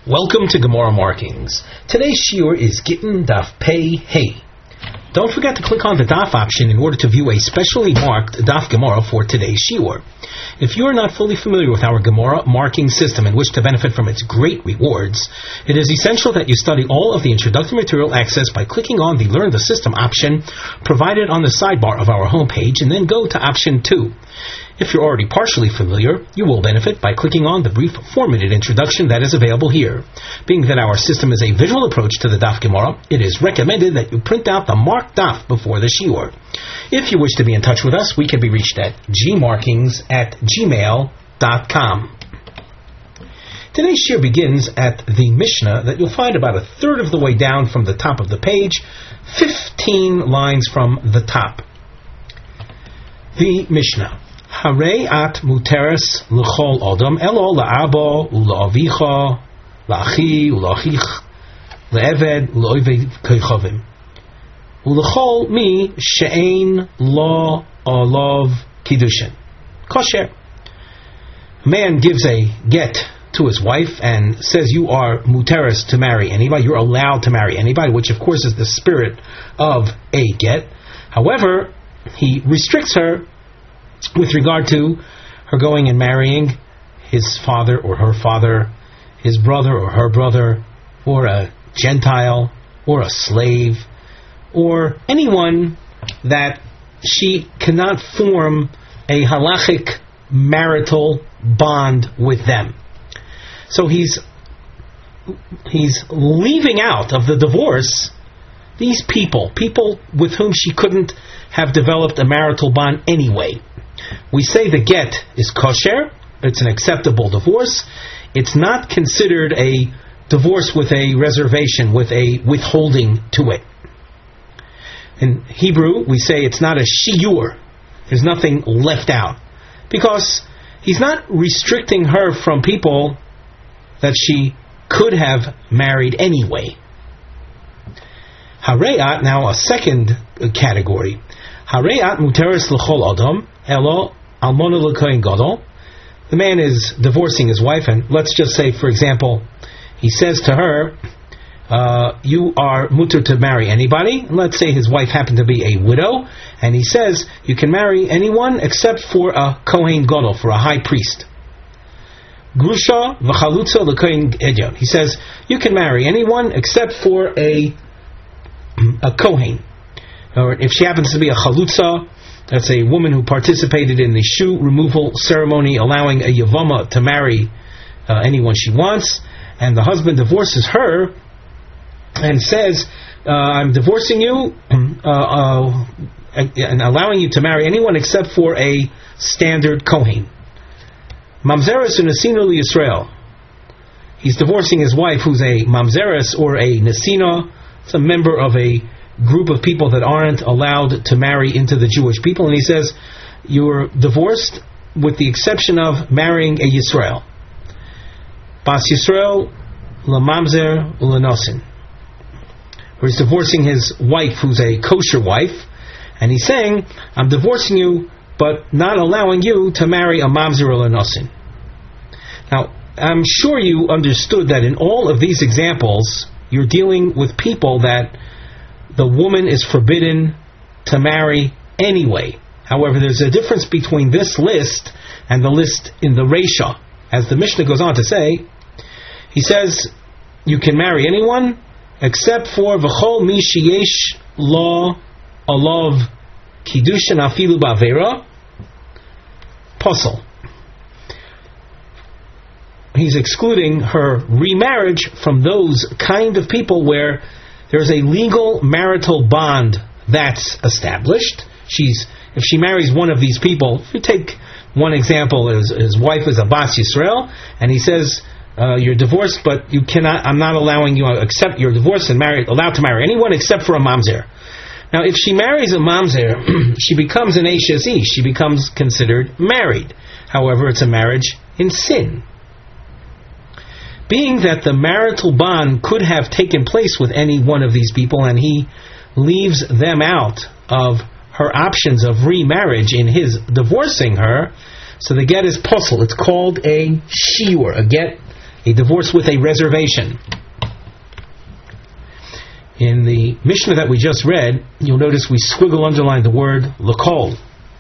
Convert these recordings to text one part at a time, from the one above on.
Welcome to Gemara Markings. Today's shiur is Gittin Daf Pei Hey. Don't forget to click on the Daf option in order to view a specially marked Daf Gemara for today's shiur. If you are not fully familiar with our Gemara marking system and wish to benefit from its great rewards, it is essential that you study all of the introductory material accessed by clicking on the Learn the System option provided on the sidebar of our homepage and then go to option 2. If you're already partially familiar, you will benefit by clicking on the brief 4-minute introduction that is available here. Being that our system is a visual approach to the Daf Gemara, it is recommended that you print out the marked Daf before the shiur. If you wish to be in touch with us, we can be reached at gmarkings@gmail.com. Today's shiur begins at the Mishnah that you'll find about a third of the way down from the top of the page, 15 lines from the top. The Mishnah. Harei at muteres l'chol odom elo la'abo u'la'avicha la'achi u'la'achich le'eved u'la'oived koichovim u'l'chol mi she'ein lo olav kiddushin kosher. A man gives a get to his wife and says you are muteres to marry anybody, you're allowed to marry anybody, which of course is the spirit of a get. However, he restricts her with regard to her going and marrying his father or her father, his brother or her brother, or a Gentile, or a slave, or anyone that she cannot form a halachic marital bond with them. So he's leaving out of the divorce these people with whom she couldn't have developed a marital bond anyway. We say the get is kosher, it's an acceptable divorce. It's not considered a divorce with a reservation, with a withholding to it. In Hebrew, we say it's not a shiur. There's nothing left out. Because he's not restricting her from people that she could have married anyway. Hareat, now a second category. Hareat muteres l'chol adam elo almona l'kohen gadol. The man is divorcing his wife, and let's just say, for example, he says to her, you are muter to marry anybody. Let's say his wife happened to be a widow, and he says, you can marry anyone except for a kohen gadol, for a high priest. Grusha v'chalutza l'kohen edyon. He says, you can marry anyone except for a kohen. Or if she happens to be a chalutza, that's a woman who participated in the shoe removal ceremony, allowing a yavama to marry anyone she wants, and the husband divorces her and says, I'm divorcing you and allowing you to marry anyone except for a standard kohen. Mamzeres u'nesina l'Yisrael. He's divorcing his wife who's a mamzeres or a nesina. It's a member of a group of people that aren't allowed to marry into the Jewish people, and he says you're divorced with the exception of marrying a Yisrael. Bas Yisrael lamamzer ulenosin. Where he's divorcing his wife who's a kosher wife, and he's saying I'm divorcing you but not allowing you to marry a mamzer ulenosin. Now I'm sure you understood that in all of these examples you're dealing with people that the woman is forbidden to marry anyway. However, there's a difference between this list and the list in the Reisha. As the Mishnah goes on to say, he says, you can marry anyone except for v'chol mi sheyesh lo alav kiddushin afilu ba'avera posel. He's excluding her remarriage from those kind of people where there's a legal marital bond that's established. If she marries one of these people, if you take one example, his wife is a Bas Yisrael, and he says, you're divorced, but you cannot, I'm not allowing you to accept your divorce and allowed to marry anyone except for a mamzer. Now, if she marries a mamzer, she becomes an Eishes Ish. She becomes considered married. However, it's a marriage in sin. Being that the marital bond could have taken place with any one of these people, and he leaves them out of her options of remarriage in his divorcing her, so the get is posel. It's called a shiur. A get a divorce with a reservation. In the Mishnah that we just read, you'll notice we squiggle underline the word l'kol.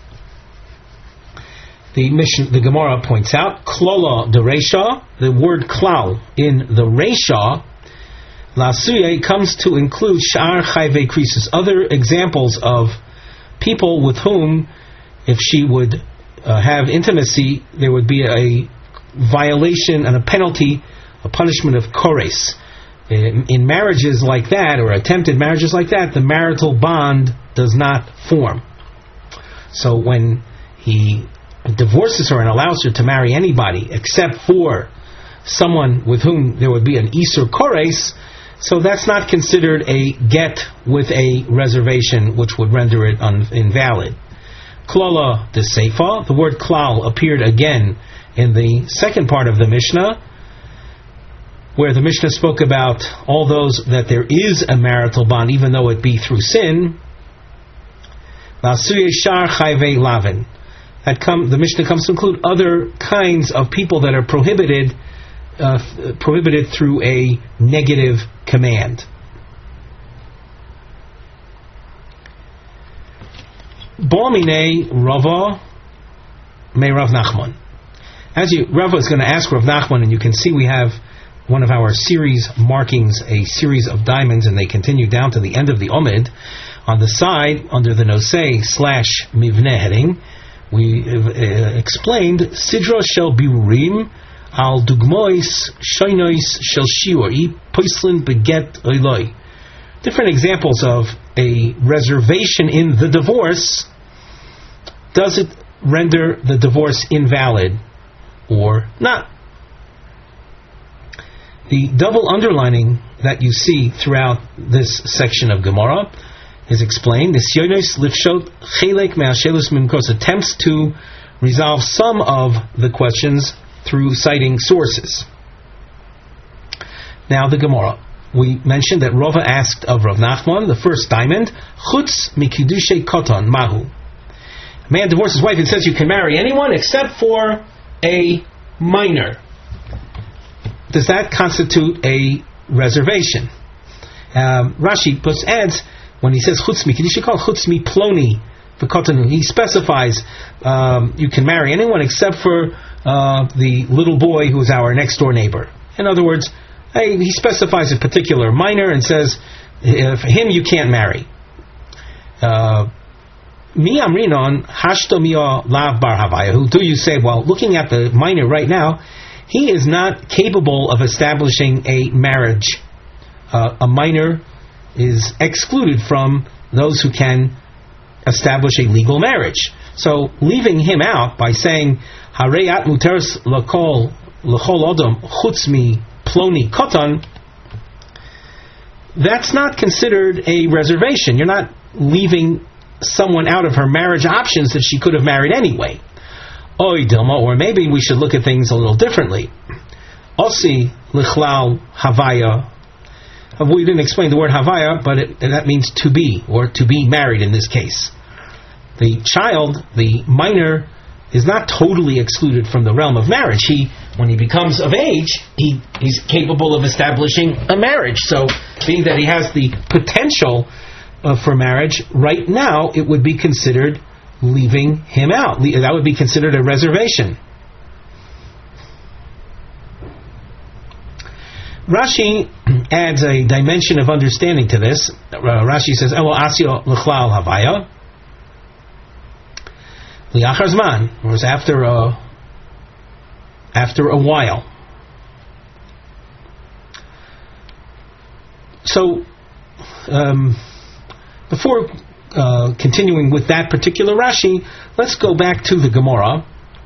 The Gemara points out, klola de reisha, the word klal in the reisha, lasuye, comes to include sha'ar chayvei krisus, other examples of people with whom, if she would have intimacy, there would be a violation and a penalty, a punishment of kores. In marriages like that, or attempted marriages like that, the marital bond does not form. So when he divorces her and allows her to marry anybody except for someone with whom there would be an isur kores, so that's not considered a get with a reservation, which would render it invalid. Klola de seifa, the word klal appeared again in the second part of the Mishnah, where the Mishnah spoke about all those that there is a marital bond, even though it be through sin. The Mishnah comes to include other kinds of people that are prohibited through a negative command. Ba'amine Rava me Rav Nachman. Rava is going to ask Rav Nachman, and you can see we have one of our series markings, a series of diamonds, and they continue down to the end of the Omid. On the side, under the Nosei/Mivneh heading, we explained Sidra shel Birurim al Dugmois Shoinois shel Shiur Poislin Beget Oiloi. Different examples of a reservation in the divorce. Does it render the divorce invalid or not? The double underlining that you see throughout this section of Gemara is explained. The Sionos Lifshot Chelek Me'ashelus Mimkos attempts to resolve some of the questions through citing sources. Now the Gemara. We mentioned that Rava asked of Rav Nachman, the first diamond, Chutz Mikidushe Koton Mahu. A man divorces his wife and says you can marry anyone except for a minor. Does that constitute a reservation? Rashi adds, when he says chutz mi, you should call it chutz mi ploni v'kotanu. He specifies you can marry anyone except for the little boy who is our next door neighbor. In other words, he specifies a particular minor and says, for him you can't marry. Mi amrinon hashto mia lav bar havaya. Who do you say? Well, looking at the minor right now, he is not capable of establishing a marriage. A minor is excluded from those who can establish a legal marriage. So leaving him out by saying Hareyat muteres l'chol odom chutz mi ploni koton, that's not considered a reservation. You're not leaving someone out of her marriage options that she could have married anyway. Oy Dilma, or maybe we should look at things a little differently. Osi lichlal havaya. We didn't explain the word havaya, but that means to be, or to be married in this case. The child, the minor, is not totally excluded from the realm of marriage. When he becomes of age, he's capable of establishing a marriage. So, being that he has the potential for marriage, right now it would be considered leaving him out. That would be considered a reservation. Rashi adds a dimension of understanding to this. Rashi says, "Elo asio l'chlal havaya liachar zman," or after a while. So, before continuing with that particular Rashi, let's go back to the Gemara.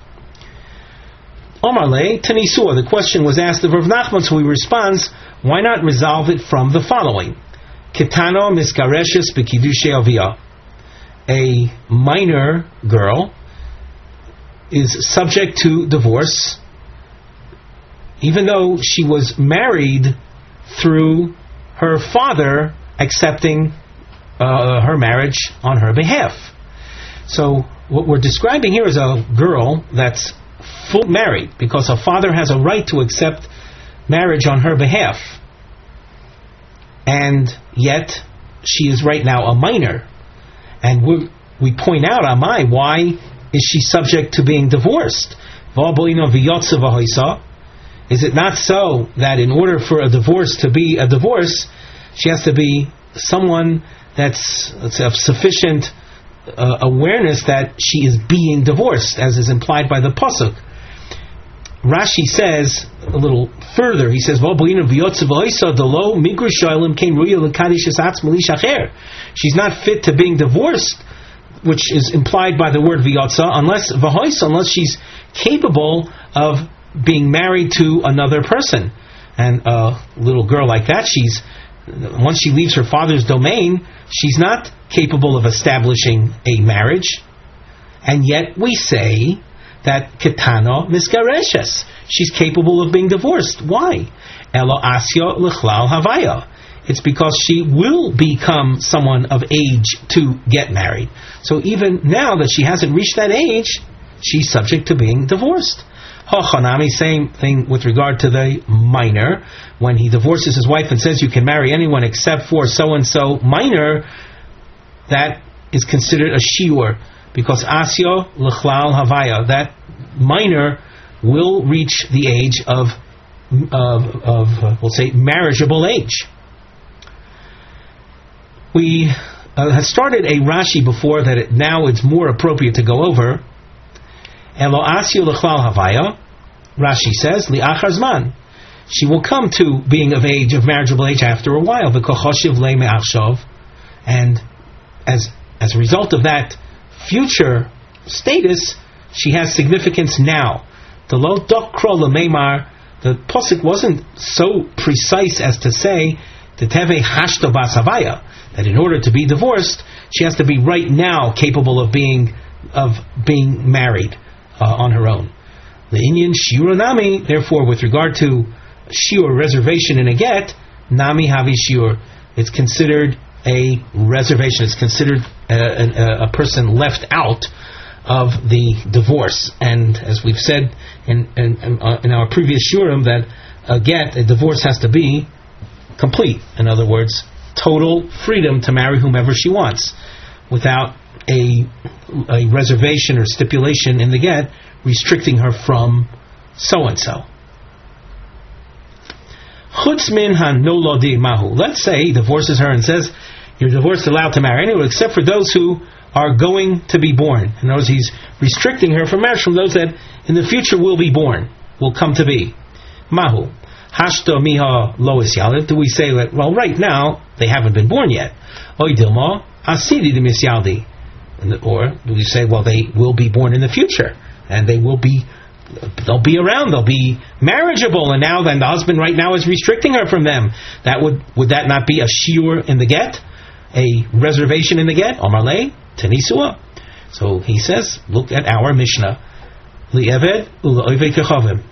Omarle Tanisua, the question was asked of Rav Nachman, so he responds, why not resolve it from the following? Ketano miskareshes bekidushe avia. A minor girl is subject to divorce even though she was married through her father accepting her marriage on her behalf. So what we're describing here is a girl that's full married because her father has a right to accept marriage on her behalf, and yet she is right now a minor. And we point out, Amai, why is she subject to being divorced? Is it not so that in order for a divorce to be a divorce, she has to be someone that's of sufficient awareness that she is being divorced, as is implied by the pasuk? Rashi says a little further. He says, she's not fit to being divorced, which is implied by the word v'yotza, unless she's capable of being married to another person. And a little girl like that, once she leaves her father's domain, she's not capable of establishing a marriage. And yet we say that ketana misgareshes, she's capable of being divorced. Why? Elo asya l'chlal havaya. It's because she will become someone of age to get married. So even now that she hasn't reached that age, she's subject to being divorced. Hochanami, same thing with regard to the minor. When he divorces his wife and says you can marry anyone except for so-and-so minor, that is considered a shiur, because asya l'chlal havaya, that minor will reach the age of we'll say marriageable age. We had started a Rashi before that now it's more appropriate to go over. Elo asya l'chlal havaya, Rashi says, li'achar zman, she will come to being of age, of marriageable age, after a while, v'kochoshiv le me'achshav, and as a result of that future status, she has significance now. The lo dokro lemeimar, the pasuk wasn't so precise as to say the teve hashto bas havaya, that in order to be divorced, she has to be right now capable of being married on her own. The Inyan shiur nami, therefore, with regard to shiur, reservation in a get, nami havi shiur, it's considered a reservation. It's considered a person left out of the divorce. And as we've said in our previous shiurim, that a divorce has to be complete. In other words, total freedom to marry whomever she wants, without a reservation or stipulation in the get restricting her from so-and-so. Chutz min hanolodi mahu. Let's say he divorces her and says, you're divorced, allowed to marry anyone except for those who are going to be born. In other words, he's restricting her from marriage from those that in the future will be born, will come to be. Mahu. Hashto miha lois yalid. Do we say that, well, right now, they haven't been born yet? Oidilma asidi de misyaldi. Or do we say, well, they will be born in the future, and they'll be around, they'll be marriageable, and now then the husband right now is restricting her from them. Would that not be a shiur in the get? A reservation in the get? Omarle tenisua. So he says, look at our Mishnah. Li'eved u'la'ovei kechavim.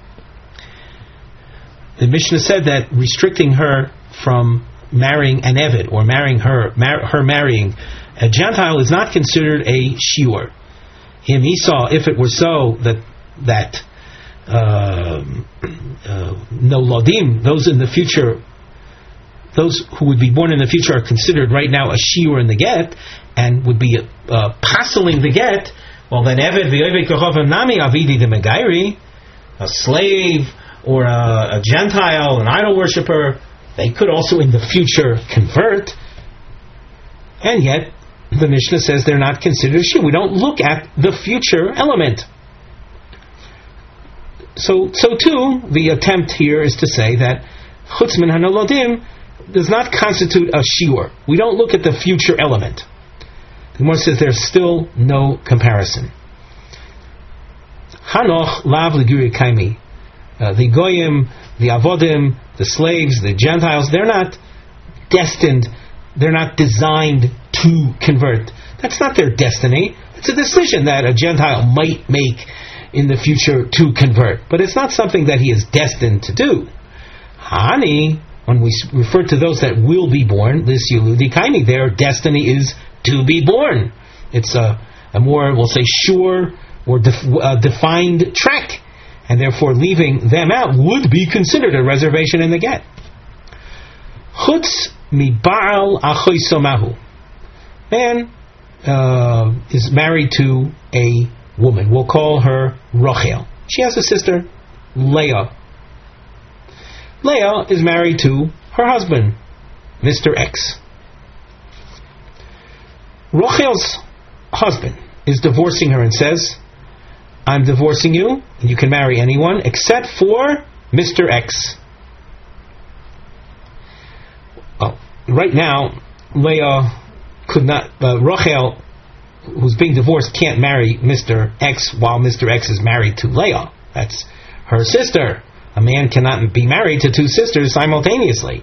The Mishnah said that restricting her from marrying an Eved, or marrying her marrying a Gentile, is not considered a shiur. Him Esau, if it were so that no lodim, those in the future, those who would be born in the future, are considered right now a shiur in the get, and would be passeling the get. Well, then Eved v'Ovei kechavim nami avidi de megairi, a slave or a Gentile, an idol worshipper, they could also in the future convert, and yet the Mishnah says they're not considered a shiur. We don't look at the future element. So too, the attempt here is to say that chutz min hanolodim does not constitute a shiur. We don't look at the future element. The Gemara says there's still no comparison. Hanoch lav l'guri kaimi. The goyim, the avodim, the slaves, the Gentiles, they're not destined, they're not designed to convert. That's not their destiny. It's a decision that a Gentile might make in the future to convert, but it's not something that he is destined to do. Hani, when we refer to those that will be born, this yuludi kaimi, their destiny is to be born. It's a more, we'll say, sure or defined track. and therefore leaving them out would be considered a reservation in the get. Chutz mi ba'al achoiso mahu. Man is married to a woman. We'll call her Rachel. She has a sister, Leah. Leah is married to her husband, Mr. X. Rachel's husband is divorcing her and says, I'm divorcing you, and you can marry anyone except for Mr. X. Oh, right now, Leah could not, Rachel, who's being divorced, can't marry Mr. X while Mr. X is married to Leah. That's her sister. A man cannot be married to two sisters simultaneously.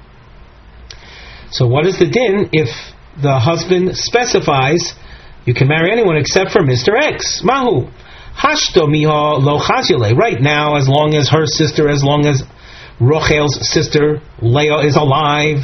So what is the din if the husband specifies you can marry anyone except for Mr. X? Mahu. Hashto miha lo chazile. Right now, as long as Rachel's sister Leah is alive,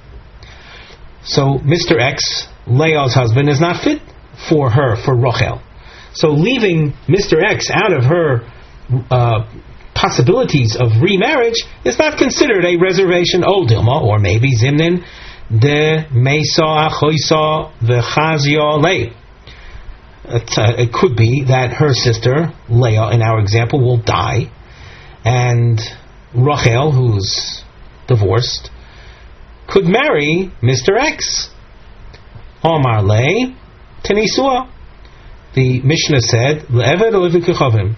so Mr. X, Leah's husband, is not fit for her, for Rachel. So leaving Mr. X out of her possibilities of remarriage is not considered a reservation. Oh, Dilma, or maybe Zimnin de Mesa Achoisa v'Chazia Le. It could be that her sister Leah, in our example, will die, and Rachel, who's divorced, could marry Mr. X. Omar Le Tenisua. The Mishnah said, Le'eved Olivik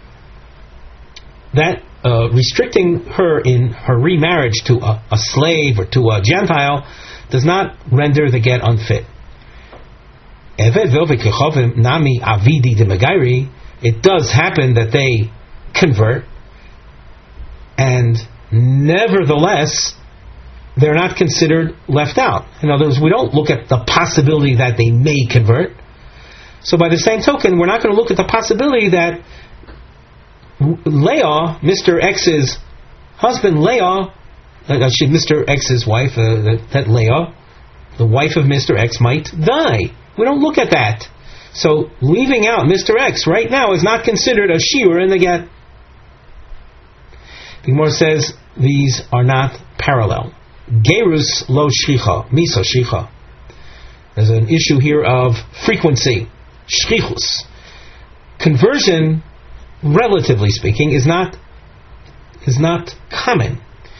that restricting her in her remarriage to a slave or to a Gentile does not render the get unfit. Nami avidi de megairi. It does happen that they convert, and nevertheless they're not considered left out. In other words, we don't look at the possibility that they may convert. So by the same token, we're not going to look at the possibility that Leah, Mr. X's husband, Leah, Mr. X's wife, that Leah, the wife of Mr. X, might die. We don't look at that. So leaving out Mr. X right now is not considered a shiur in the get. The Gemara says these are not parallel. Gerus lo shchicha, miso shchicha. There's an issue here of frequency, shchichus. Conversion, relatively speaking, is not common.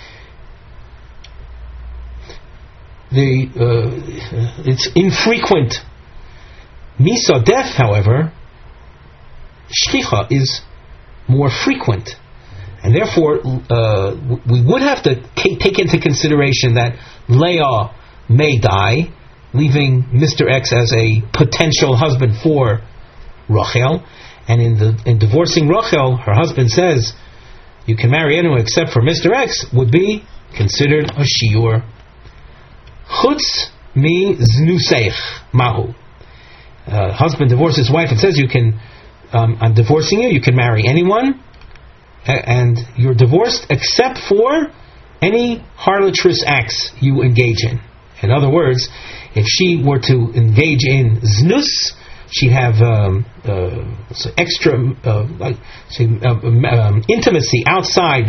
It's infrequent. Misa, death, however, shchicha, is more frequent. And therefore, we would have to take into consideration that Leah may die, leaving Mr. X as a potential husband for Rachel. And in divorcing Rachel, her husband says, you can marry anyone except for Mr. X, would be considered a shiur. Chutz mi znuseich mahu. Husband divorces his wife and says, I'm divorcing you, you can marry anyone, and you're divorced except for any harlotrous acts you engage in. In other words, if she were to engage in znus, she'd have extra intimacy outside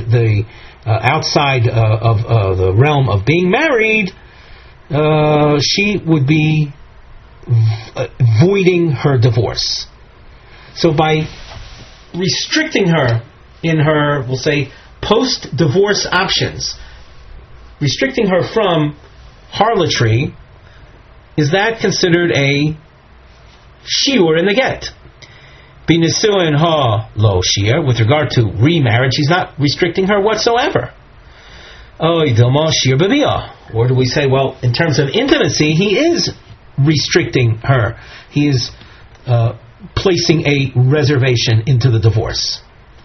of the realm of being married. She would be voiding her divorce. So by restricting her in her, we'll say, post-divorce options, restricting her from harlotry, is that considered a shiur in the get? Binisuin ha lo shiur. With regard to remarriage, he's not restricting her whatsoever. Oy dilma shiur b'biyah. Or do we say, well, in terms of intimacy, he is restricting her. He is placing a reservation into the divorce.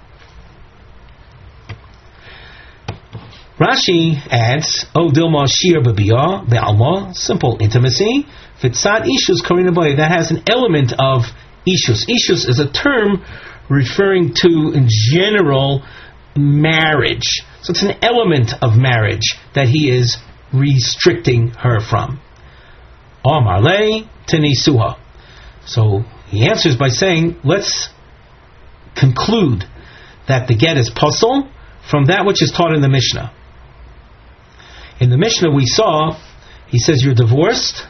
Rashi adds, O dilma shir b'biyah be'alma, simple intimacy, v'tzad ishus karinaboy, that has an element of ishus. Ishus is a term referring to, in general, marriage. So it's an element of marriage that he is restricting her from. Amar le tenisuha. So he answers by saying, let's conclude that the get is puzzle from that which is taught in the Mishnah. In the Mishnah we saw, he says you're divorced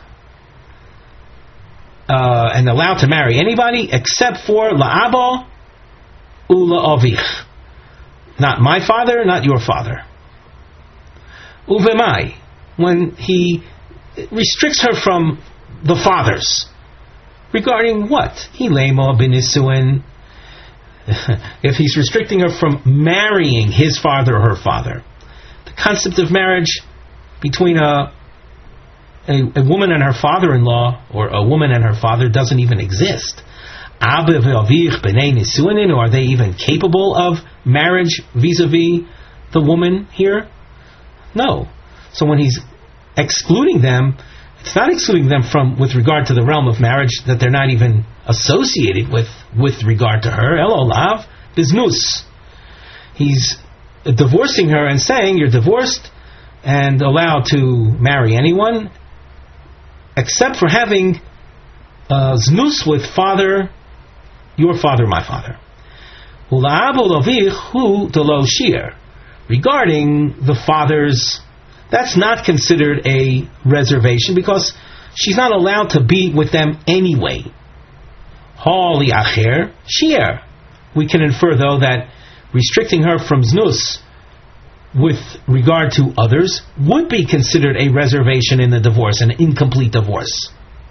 and allowed to marry anybody except for la'aba ula avich. Not my father, not your father. Uvemai, when he restricts her from the fathers. Regarding what? Hilema binisuin. If he's restricting her from marrying his father or her father. The concept of marriage between a woman and her father-in-law, or a woman and her father, doesn't even exist. Are they even capable of marriage vis-a-vis the woman here? No. So when he's excluding them, it's not excluding them from with regard to the realm of marriage that they're not even associated with regard to her. Elolav biznus. He's divorcing her and saying you're divorced and allowed to marry anyone except for having znus with father, your father, my father. Regarding the fathers, that's not considered a reservation because she's not allowed to be with them anyway. Hali acher shier. We can infer, though, that restricting her from znus with regard to others would be considered a reservation in the divorce, an incomplete divorce.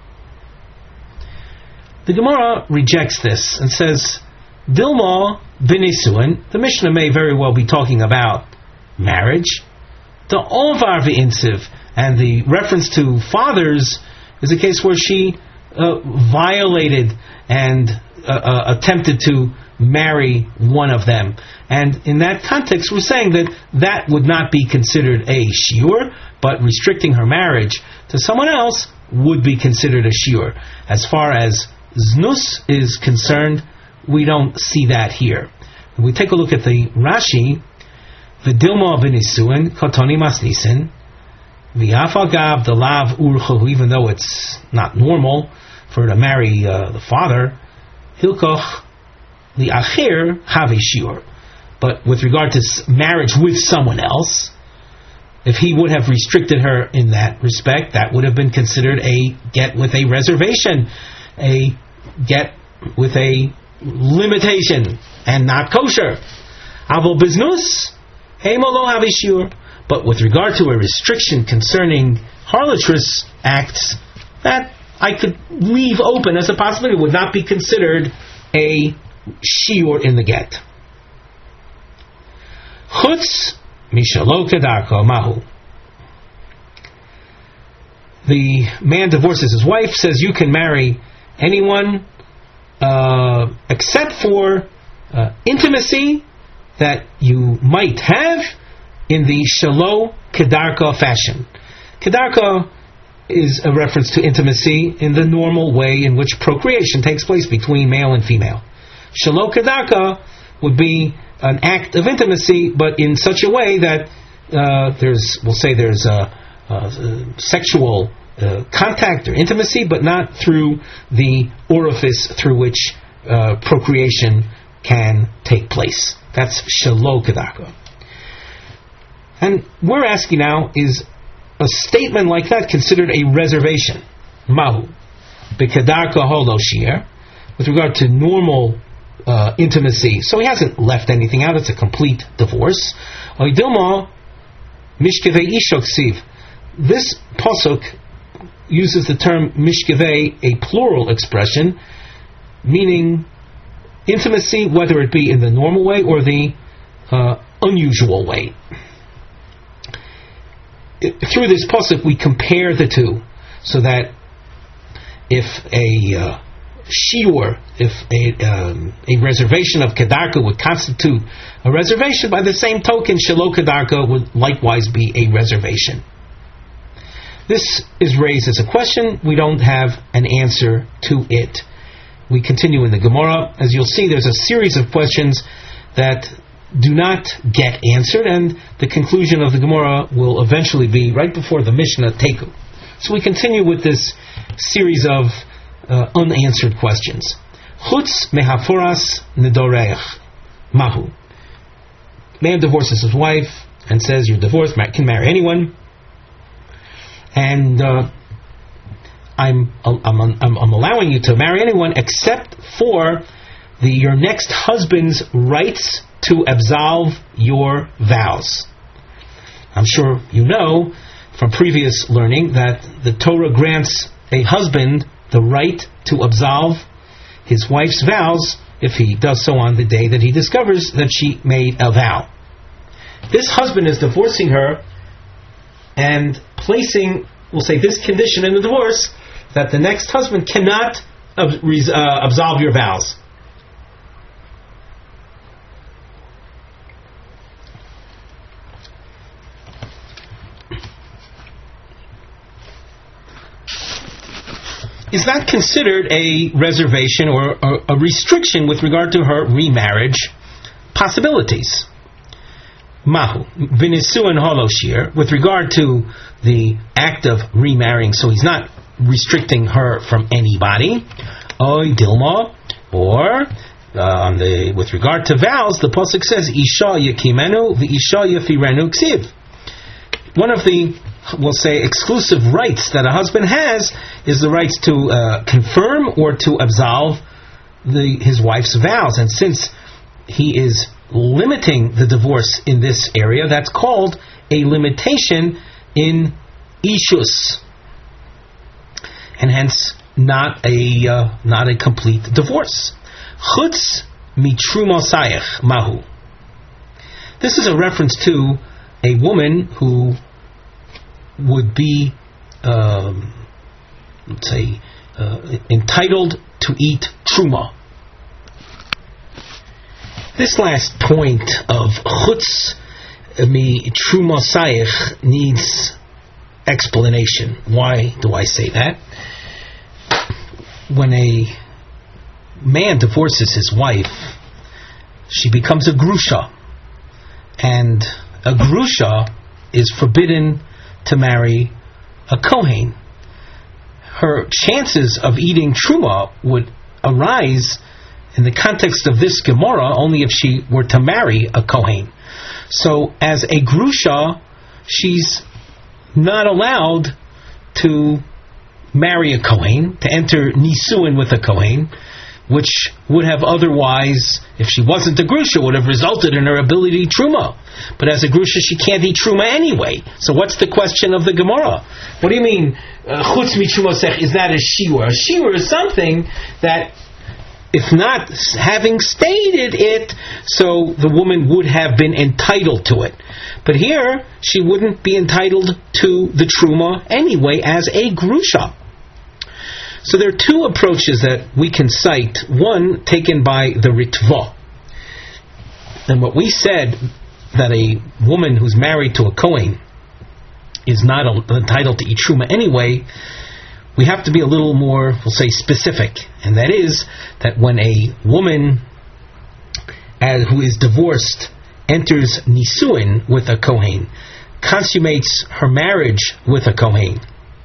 The Gemara rejects this and says, Dilma binisuin, the Mishnah may very well be talking about marriage. The Ovar v'insiv, and the reference to fathers is a case where she violated and attempted to marry one of them. And in that context, we're saying that would not be considered a shiur, but restricting her marriage to someone else would be considered a shiur. As far as znus is concerned, we don't see that here. When we take a look at the Rashi, V'dilma v'nisuin kotoni masnisin v'yafagav delav urchu, even though it's not normal for her to marry the father, hilkoch li'achir have a shiur. But with regard to marriage with someone else, if he would have restricted her in that respect, that would have been considered a get with a reservation, a get with a limitation, and not kosher. Avol biznus Heimolo have a shiur. But with regard to a restriction concerning harlotrous acts, that I could leave open as a possibility, would not be considered a shiur in the get. Chutz mishalo kedarko mahu. The man divorces his wife, says you can marry anyone except for intimacy that you might have in the shalo kedarka fashion. Kedarka is a reference to intimacy in the normal way in which procreation takes place between male and female. Shalo kedarka would be an act of intimacy, but in such a way that there's sexual contact or intimacy, but not through the orifice through which procreation can take place. That's shalo kedarka. And we're asking now, is a statement like that considered a reservation? Mahu. Bekedarka holo shiur. With regard to normal intimacy. So he hasn't left anything out. It's a complete divorce. Oidilma mishkevei ishok siv. This pasuk uses the term mishkevei, a plural expression, meaning intimacy, whether it be in the normal way or the unusual way. Through this pasuk, we compare the two, so that if a shiur, if a reservation of kedarka would constitute a reservation, by the same token, shalo kedarka would likewise be a reservation. This is raised as a question. We don't have an answer to it. We continue in the Gemara. As you'll see, there's a series of questions that do not get answered, and the conclusion of the Gemara will eventually be right before the Mishnah Teku. So we continue with this series of unanswered questions. Chutz mehaforas nedoreach mahu. man divorces his wife and says, "You're divorced, can marry anyone," and I'm allowing you to marry anyone except for your next husband's rights to absolve your vows. I'm sure you know from previous learning that the Torah grants a husband the right to absolve his wife's vows if he does so on the day that he discovers that she made a vow. This husband is divorcing her and placing, we'll say, this condition in the divorce, that the next husband cannot absolve your vows. Is that considered a reservation or a restriction with regard to her remarriage possibilities? Mahu, Vinisuan Holoshir, with regard to the act of remarrying, so he's not restricting her from anybody. Oy Dilma, or with regard to vows, the pasuk says, Isha Yekimenu v'Isha Yefirenu Ksiv. One of the, we'll say, exclusive rights that a husband has is the rights to confirm or to absolve his wife's vows. And since he is limiting the divorce in this area, that's called a limitation in ishus, and hence not a complete divorce. Chutz mitrumosayich mahu. This is a reference to a woman who would be, let's say, entitled to eat truma. This last point of chutz mi trumosayich needs explanation. Why do I say that? When a man divorces his wife, she becomes a grusha, and a grusha is forbidden to marry a kohen. Her chances of eating truma would arise in the context of this Gemara only if she were to marry a kohen. So as a grusha, she's not allowed to marry a kohen, to enter nisuin with a kohen, which would have otherwise, if she wasn't a grusha, would have resulted in her ability to eat truma. But as a grusha, she can't eat truma anyway. So what's the question of the Gemara? What do you mean, chutz mitrumosech, is that a shiur? A shiur is something that, if not having stated it, so the woman would have been entitled to it. But here, she wouldn't be entitled to the truma anyway as a grusha. So there are two approaches that we can cite. One taken by the Ritva. And what we said, that a woman who's married to a Kohen is not entitled to eat truma anyway, we have to be a little more, we'll say, specific. And that is that when a woman who is divorced enters nisuin with a Kohen, consummates her marriage with a Kohen,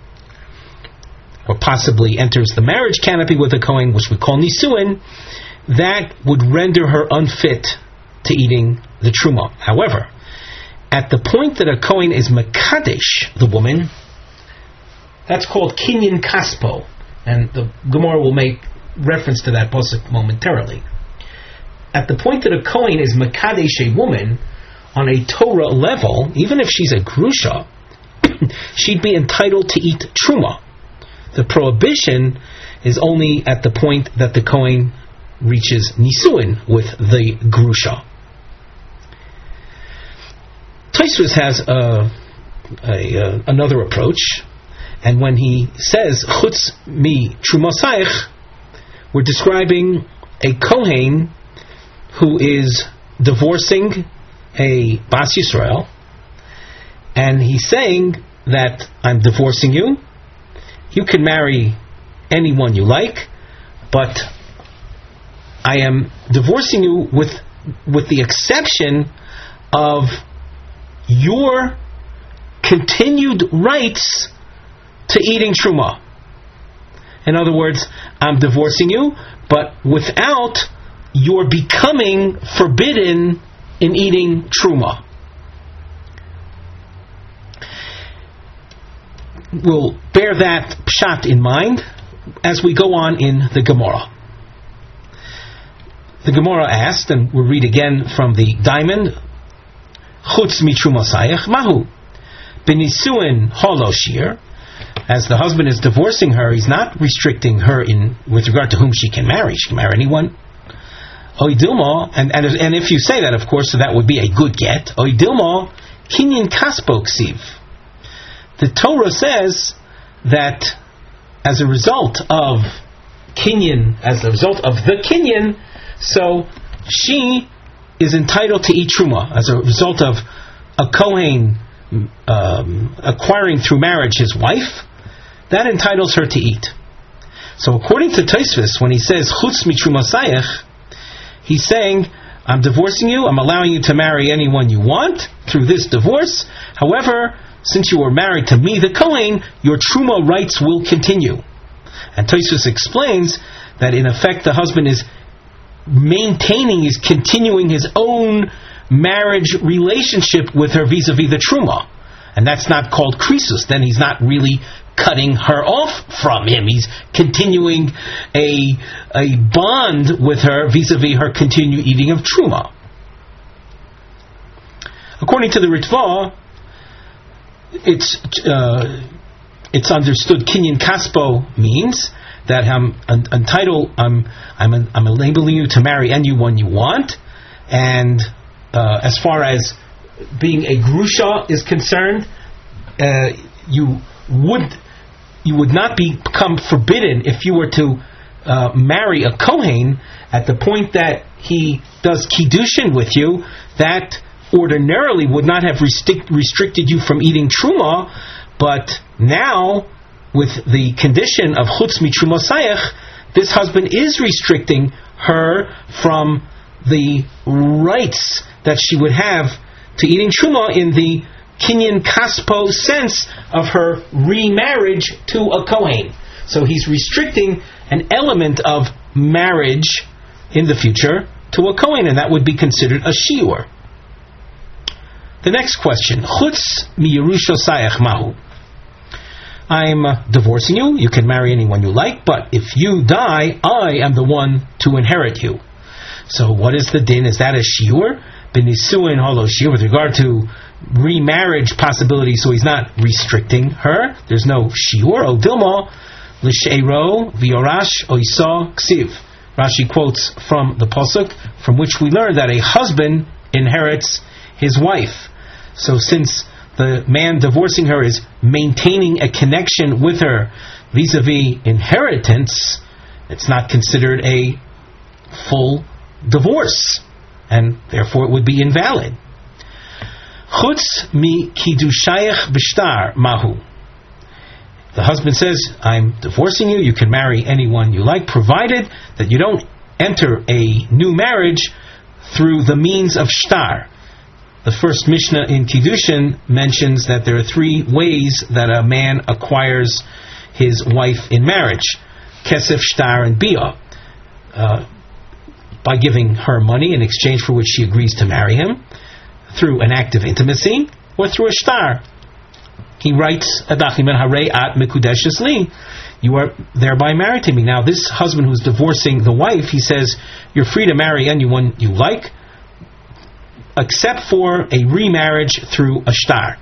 or possibly enters the marriage canopy with a Kohen, which we call nisuin, that would render her unfit to eating the truma. However, at the point that a Kohen is mekadesh the woman, that's called kinyan kaspo, and the Gemara will make reference to that pasuk momentarily. At the point that a Kohen is mekadesh a woman on a Torah level, even if she's a grusha, she'd be entitled to eat truma. The prohibition is only at the point that the Kohen reaches nisuin with the grusha. Tosfos has another approach, and when he says chutz mi trumosayich, we're describing a Kohen who is divorcing a Bas Yisrael, and he's saying that I'm divorcing you. You can marry anyone you like, but I am divorcing you with the exception of your continued rights to eating truma. In other words, I'm divorcing you, but without your becoming forbidden in eating truma. We'll bear that pshat in mind as we go on in the Gemara. The Gemara asked, and we'll read again from the diamond, Chutz mitrumosayach mahu benisuin holoshir. As the husband is divorcing her, he's not restricting her with regard to whom she can marry. She can marry anyone. Oidilmo, and if you say that, of course, so that would be a good get. Oidilmo kinyan kaspo ksiv. The Torah says that as a result of kinyan, as a result of the kinyan, so she is entitled to eat truma as a result of a Kohen acquiring through marriage his wife. That entitles her to eat. So according to Tosfos, when he says chutz mitrumosayach, he's saying, I'm divorcing you, I'm allowing you to marry anyone you want through this divorce. However, since you were married to me, the Kohen, your truma rights will continue. And Tosfos explains that in effect the husband is continuing his own marriage relationship with her vis-a-vis the truma. And that's not called krisus. Then he's not really cutting her off from him. He's continuing a bond with her vis-a-vis her continued eating of truma. According to the Ritva, it's understood kinyan kaspo means that I'm entitled, I'm enabling you to marry anyone you want, and as far as being a grusha is concerned, you would not become forbidden if you were to marry a Kohen at the point that he does kiddushin with you. That ordinarily would not have restricted you from eating truma, but now with the condition of chutz mitrumosayach, this husband is restricting her from the rights that she would have to eating truma in the kinyan kaspo sense of her remarriage to a Kohen. So he's restricting an element of marriage in the future to a Kohen, and that would be considered a shiur. The next question, chutz miyerushosayach mahu. I'm divorcing you, you can marry anyone you like, but if you die, I am the one to inherit you. So what is the din? Is that a shiur? Benisuin holoshir, with regard to remarriage possibility, so he's not restricting her. There's no shiur. O dilma l'sheiro v'yorash oisa ksiv. Rashi quotes from the pasuk, from which we learn that a husband inherits his wife. So since the man divorcing her is maintaining a connection with her vis-a-vis inheritance, it's not considered a full divorce, and therefore it would be invalid. Chutz mi kiddushayach b'shtar mahu. The husband says, I'm divorcing you, you can marry anyone you like, provided that you don't enter a new marriage through the means of shtar. The first Mishnah in Kiddushin mentions that there are three ways that a man acquires his wife in marriage: kesef, shtar, and bia. By giving her money in exchange for which she agrees to marry him, through an act of intimacy, or through a shtar. He writes, "Adachimen harei at mikudeshes li." You are thereby married to me. Now, this husband who's divorcing the wife, he says, you're free to marry anyone you like, except for a remarriage through a shtar.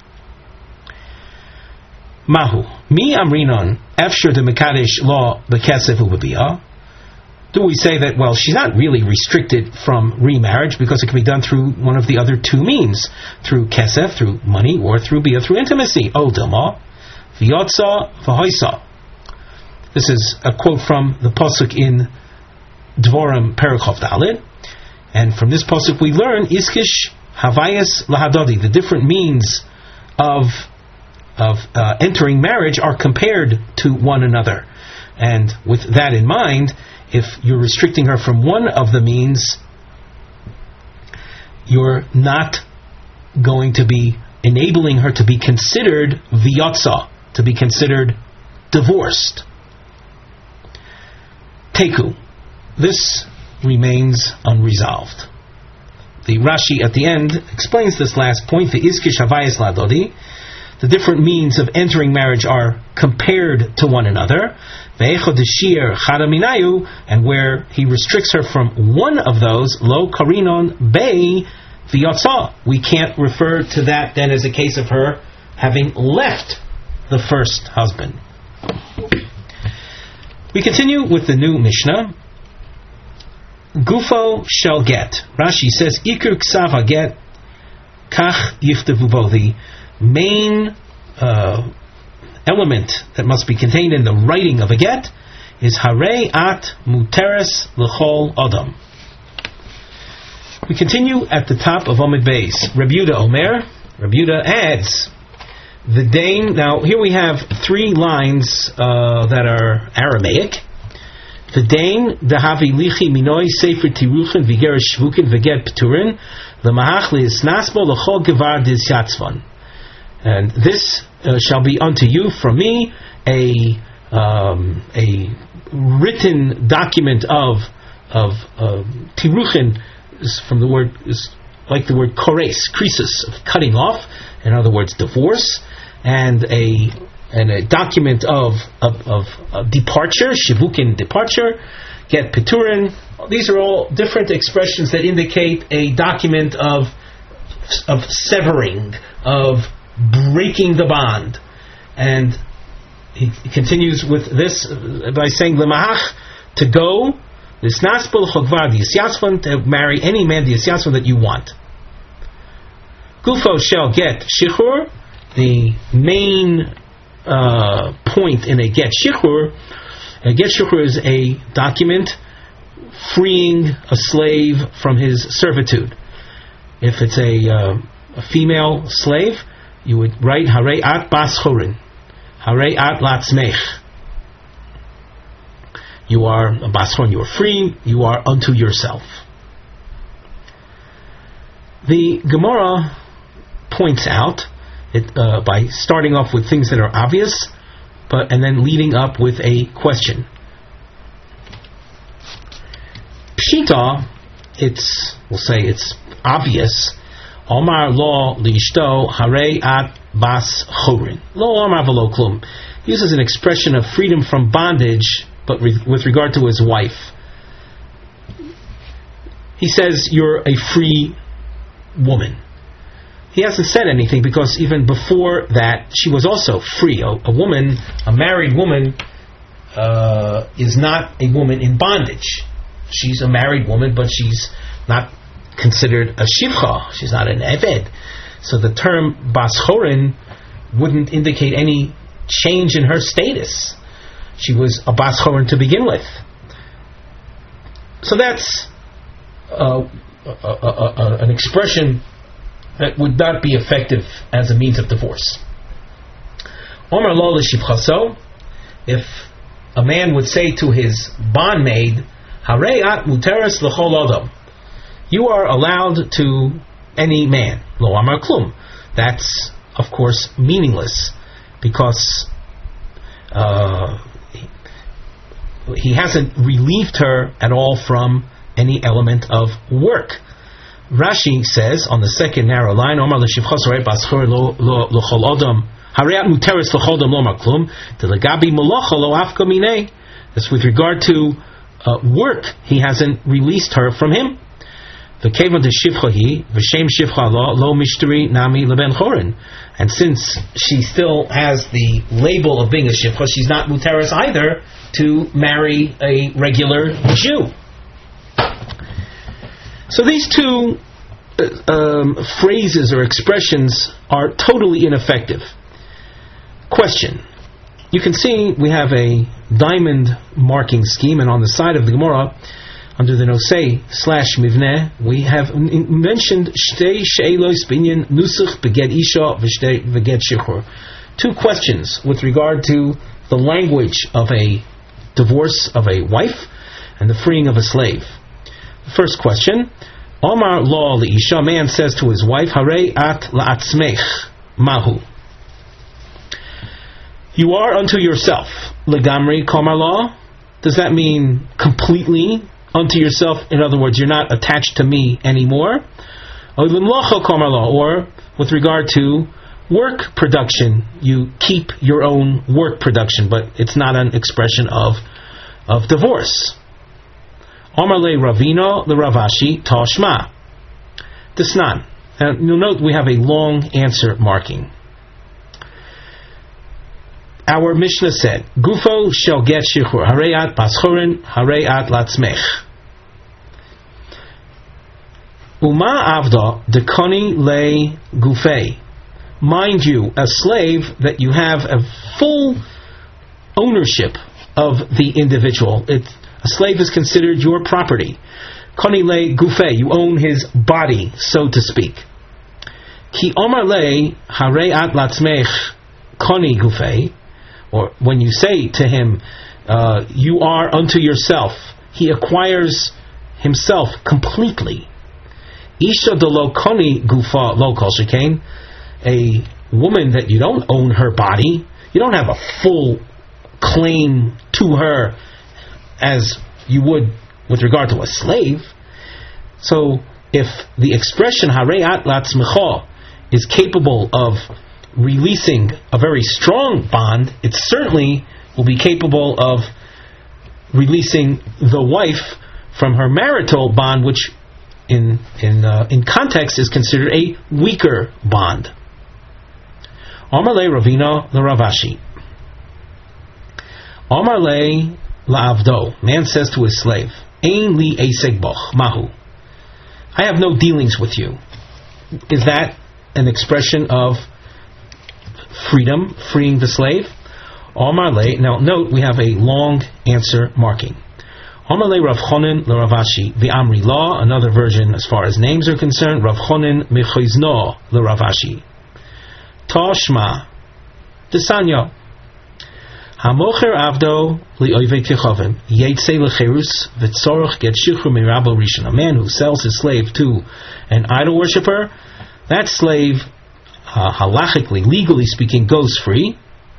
Mahu mi amrinon efshir de mekadesh law bekesef ubabiyah. Do we say that, well, she's not really restricted from remarriage because it can be done through one of the other two means, through kesef, through money, or through bia, through intimacy. O dilma v'yotza v'hoisa. This is a quote from the pasuk in Dvorim Perikov Dalet. And from this pasuk we learn iskish havayas lahadodi. The different means of entering marriage are compared to one another. And with that in mind, if you're restricting her from one of the means, you're not going to be enabling her to be considered v'yotza, to be considered divorced. Teku. This remains unresolved. the Rashi at the end explains this last point, the Iskish Havayis Ladodi. The different means of entering marriage are compared to one another. And where he restricts her from one of those, lo karinon bei v'yotza. We can't refer to that then as a case of her having left the first husband. We continue with the new Mishnah. Gufo shall get. Rashi says, Ikur ksav get kach yiftevu bo. The main element that must be contained in the writing of a get is Harei at muteres l'chol adam. We continue at the top of Amud Beis. Rabbi Yehuda Omer. Rabbi Yehuda adds the Dain. Now here we have 3 lines that are Aramaic. The Dain dahavi lichi minoi sefer tiruchen v'ger shvukin v'get p'turin l'mahach li'isnasbo l'chol gevar d'isyatzvan. And this shall be unto you from me a written document of tiruchen, is from the word, is like the word kores, krisis, of cutting off, in other words divorce, and a document of departure, shivukin, departure, get peturin. These are all different expressions that indicate a document of severing, of breaking the bond. And he continues with this by saying lemahach, to go, l'snaspel chokvar d'yisyasvan, to marry any man d'yisyasvan that you want. Gufo shall get shichur. The main point in a get shichur is a document freeing a slave from his servitude. If it's a female slave, you would write Harei at bas chorin, Harei at latzmech. You are a bas chorin, you are free, you are unto yourself. The Gemara points out it, by starting off with things that are obvious, and then leading up with a question. Pshita, we'll say it's obvious. Omar lo liishto harei at bas chorin. Lo omar v'lo klum. Uses an expression of freedom from bondage, but with regard to his wife. He says, you're a free woman. He hasn't said anything because even before that, she was also free. A woman, a married woman, is not a woman in bondage. She's a married woman, but she's not considered a shivcha. She's not an eved. So the term bas chorin wouldn't indicate any change in her status. She was a bas chorin to begin with. So that's an expression that would not be effective as a means of divorce. Omar lo l'shivchaso, if a man would say to his bondmaid, Harei at muteres l'chol adam, you are allowed to any man. Lo amar klum. That's, of course, meaningless, because he hasn't relieved her at all from any element of work. Rashi says on the second narrow line, Omar l'shivchos harei bas chorin l'chol adam, harei at muteres l'chol adam lo amar klum, d'legabi molocha lo afka minei. That's with regard to work, he hasn't released her from him. V'kevan de shivcha hi, v'shem shivcha lo mishteri nami leben chorin. And since she still has the label of being a shivcha, she's not muteres either to marry a regular Jew. So these two phrases or expressions are totally ineffective. Question. You can see we have a diamond marking scheme, and on the side of the Gemara, under the nosei /mivneh, we have mentioned shtei she'elos binyan nusach beged isha v'shtei v'ged shichur. 2 questions with regard to the language of a divorce of a wife and the freeing of a slave. First question, Omar lo li'isha, man says to his wife, Harei at la'atzmech mahu. You are unto yourself. Legamri kamar law. Does that mean completely unto yourself. In other words, you're not attached to me anymore. Or with regard to work production, you keep your own work production, but it's not an expression of divorce. Omar le Ravino the Ravashi Tashma. Desnan. And you'll note we have a long answer marking. Our Mishnah said, Gufo shall get shichur, hareyat baschorin, hareyat latzmech. Uma avda dekoni le gufei. Mind you, a slave that you have a full ownership of the individual. A slave is considered your property. Koni le gufei, you own his body, so to speak. Ki omar le hareyat latzmech koni gufei. Or when you say to him, you are unto yourself, he acquires himself completely. Isha de lo koni gufa lo kol shekain, a woman that you don't own her body, you don't have a full claim to her as you would with regard to a slave. So if the expression hareyat latzmecha is capable of releasing a very strong bond, it certainly will be capable of releasing the wife from her marital bond, which in context is considered a weaker bond. Amar le Ravina le Ravashi. Amar le la'avdo. Man says to his slave, Ein li eseg boch mahu. I have no dealings with you. Is that an expression of freedom, freeing the slave? Amar le. Now note we have a long answer marking. Amar le Rav Chonin le Ravashi v'amri la. Another version as far as names are concerned. Rav Chonin michizno le Ravashi. Tashma desanya. Hamocher avdo li'oivei kichavim yetze lecherus v'tzorach get shichur mirabo rishon. A man who sells his slave to an idol worshipper, that slave, halachically, legally speaking, goes free.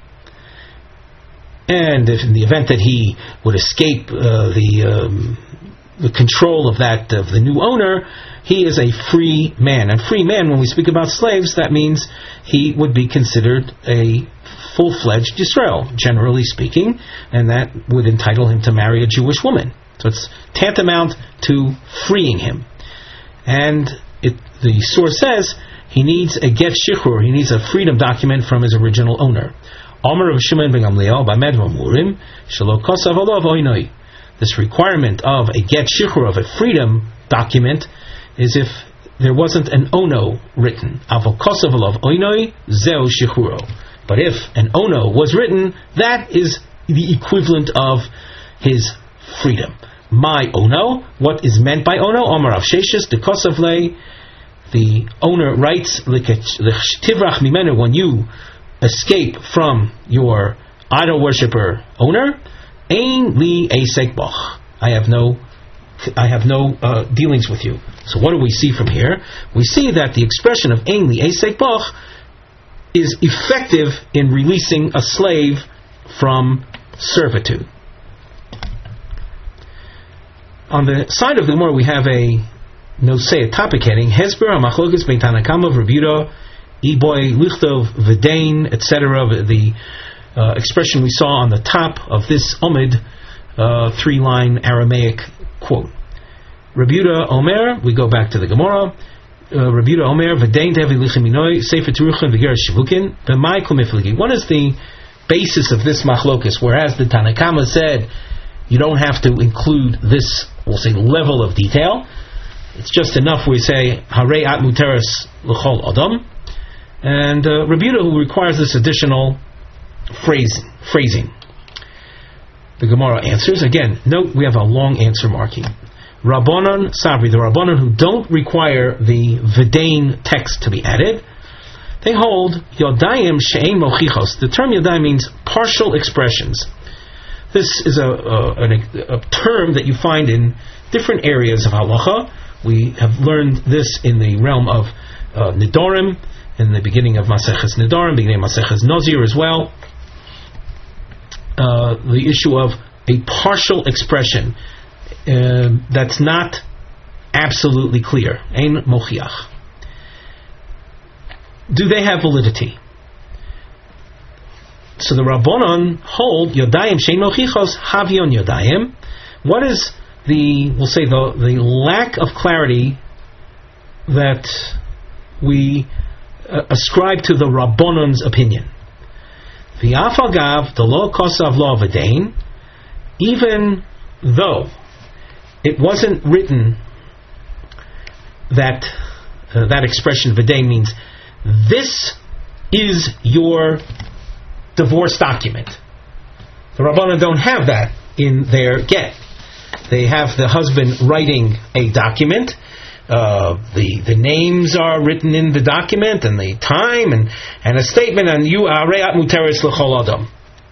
And if in the event that he would escape the control of the new owner, he is a free man. And free man, when we speak about slaves, that means he would be considered a full-fledged Yisrael, generally speaking, and that would entitle him to marry a Jewish woman. So it's tantamount to freeing him. And the source says he needs a get shichur, he needs a freedom document from his original owner. Amar Rav Shimon ben Gamliel b'med v'amurim shelo kosav olav oinoi. This requirement of a get shichur, of a freedom document, is if there wasn't an ono written. Avo kosav olav oinoi zeo shichuro. But if an ono was written, that is the equivalent of his freedom. My ono, what is meant by ono? Amar Rav Sheshes de kosav le. The owner writes, "Tivrach mimenu," when you escape from your idol worshipper owner, "Ein li esek boch." I have no dealings with you. So what do we see from here? We see that the expression of "Ein li esek boch" is effective in releasing a slave from servitude. On the side of the Gemara, we have a topic heading, Hesber HaMachlokas Bein Tanna Kama v'Rabbi Iboy Lichtov V'Dain, etc. The expression we saw on the top of this Omid, 3-line Aramaic quote. Rabbi Yehuda Omer, we go back to the Gemara. Rabbi Yehuda Omer V'Dain Devi Lichiminoi Sefer Teruchin V'Ger Shivukin B'Mai Kumifligi. What is the basis of this Machlokas? Whereas the Tanna Kama said you don't have to include this, we'll say, level of detail. It's just enough we say Harei at muteres l'chol adam, and Rabbi Yehuda, who requires this additional phrasing. The Gemara answers again. Note we have a long answer marking. Rabbanon Sabri, the Rabbanon who don't require the V'dain text to be added, they hold Yodayim she'ein mochichos. The term Yodayim means partial expressions. This is a term that you find in different areas of halacha. We have learned this in the realm of Nidorim, in the beginning of Maseches Nidorim, beginning of Maseches Nozir as well. The issue of a partial expression. that's not absolutely clear. Ein mochiach. Do they have validity? So the Rabbanon hold Yodayim Shein Mochichos Havion Yodayim. What is we'll say the lack of clarity that we ascribe to the Rabbanon's opinion? V'af agav the lo kosav lo v'dein, even though it wasn't written that that expression v'dein means this is your divorce document. The Rabbanan don't have that in their get. They have the husband writing a document. The names are written in the document, and the time, and a statement, and you are re'at muteres l'chol adam.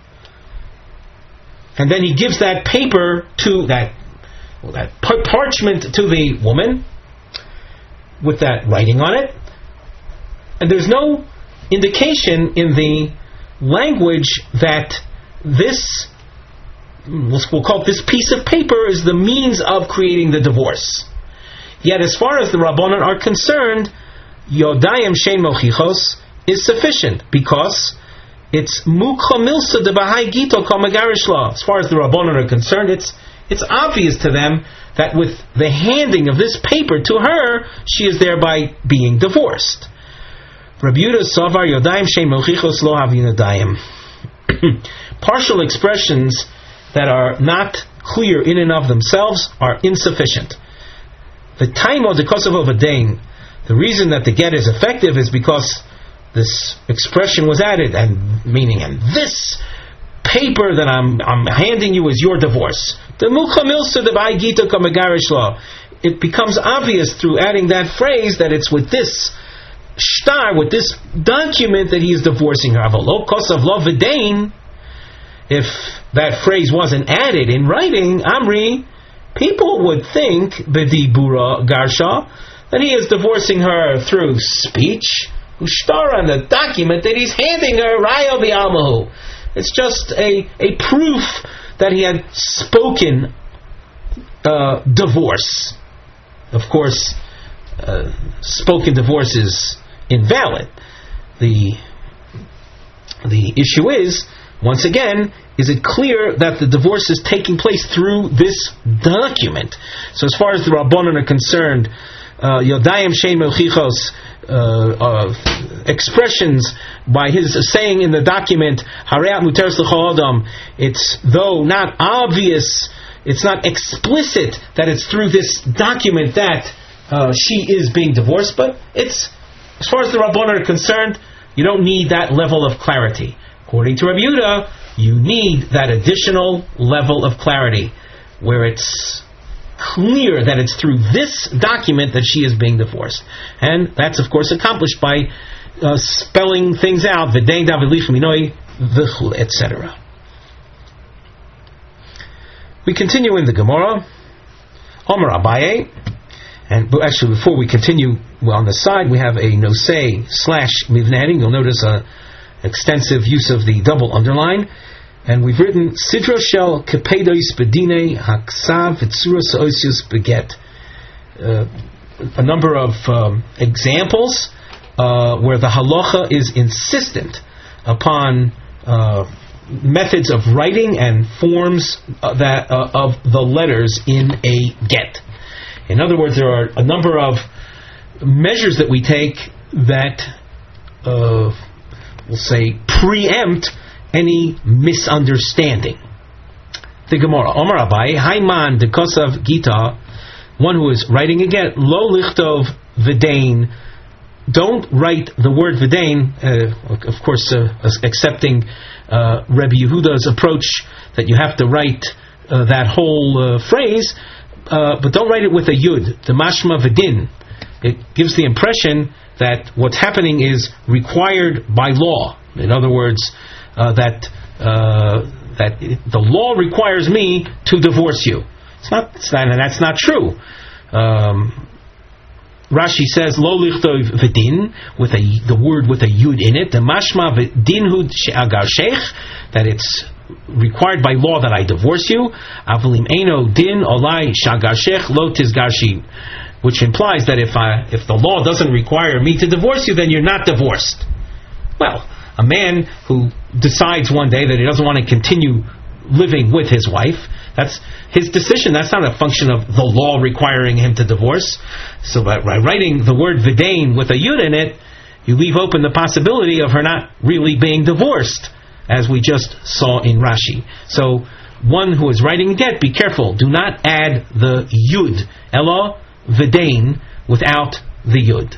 And then he gives that paper to that parchment to the woman with that writing on it, and there's no indication in the language that this, we'll call it this piece of paper, is the means of creating the divorce. Yet as far as the Rabbanan are concerned, Yodayim Shein Mochichos is sufficient, because it's Mukha Milsa de Bahai Gito Kol Megarish Law. As far as the Rabbanan are concerned, it's obvious to them that with the handing of this paper to her, she is thereby being divorced. Rabbi Yehuda Savar Yodayim Shein Mochichos Lo Havin Yodayim. Partial expressions that are not clear in and of themselves are insufficient. The time of the Kosovo V'dein, the reason that the get is effective is because this expression was added, and this paper that I'm handing you is your divorce. The Mukha Milsa de Bahai Gito Kol Megarish Law. It becomes obvious through adding that phrase that it's with this shtar, with this document, that he is divorcing her. Avalo kosav lo v'dein. If that phrase wasn't added in writing, Amri, people would think b'dibura garsha, that he is divorcing her through speech. Ushtar, on the document that he's handing her, rayo b'almahu. It's just a proof that he had spoken divorce. Of course, spoken divorce is invalid. The issue is, once again, is it clear that the divorce is taking place through this document? So as far as the Rabbanan are concerned, Yodayim Shein Mochichos, expressions by his saying in the document, Hareat Muteres L'chol Adam, it's, though not obvious, it's not explicit that it's through this document that she is being divorced, but it's, as far as the Rabbanan are concerned, you don't need that level of clarity. According to Rabbi Yehuda, you need that additional level of clarity, where it's clear that it's through this document that she is being divorced. And that's, of course, accomplished by spelling things out, etc. We continue in the Gemara. Omer Abaye. And actually, before we continue, on the side we have a nosei / mivneh heading. You'll notice extensive use of the double underline. And we've written Sidra Shel Kepedois Bedine Haksav Vitzuras Oisius Beget. A number of examples where the halacha is insistent upon methods of writing and forms of the letters in a get. In other words, there are a number of measures that we take that, we'll say, preempt any misunderstanding. The Gemara, Omar Abai, Haiman de Kosav Gita, one who is writing again, Lo Lichtov V'dein, don't write the word V'dein, of course, accepting Rabbi Yehuda's approach that you have to write that whole phrase, but don't write it with a yud, the mashma v'din. It gives the impression that what's happening is required by law. In other words, that the law requires me to divorce you. And that's not true. Rashi says lo lichtov v'din, with the word with a yud in it. The mashma v'din hu she'agar sheikh, that it's required by law that I divorce you. Avalim eno din olai shagashech lo tizgashi, which implies that if the law doesn't require me to divorce you, then you're not divorced. Well, a man who decides one day that he doesn't want to continue living with his wife, that's his decision. That's not a function of the law requiring him to divorce. So by writing the word vidain with a yud in it, you leave open the possibility of her not really being divorced, as we just saw in Rashi. So one who is writing get, be careful. Do not add the yud, elo vidain, without the yud.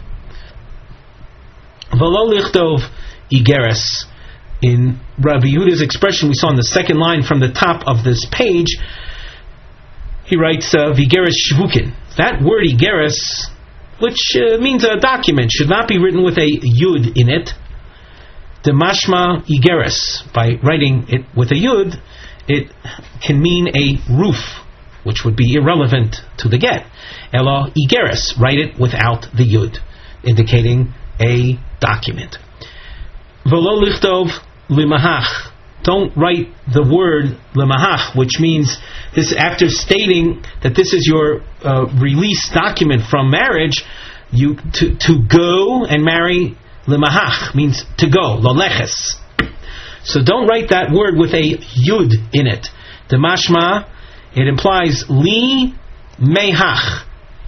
V'lo lichtov igeres. In Rabbi Yehuda's expression, we saw in the second line from the top of this page, he writes, Vigeres Shvukin. That word Igeres, which means a document, should not be written with a Yud in it. The Mashma Igeres. By writing it with a Yud, it can mean a roof, which would be irrelevant to the get. Ela Igeres. Write it without the Yud, indicating a document. V'lo lichtov limahach. Don't write the word limahach, which means this. After stating that this is your release document from marriage, you to go and marry. Limahach means to go. Laleches. So don't write that word with a yud in it. The mashma, it implies li mehach.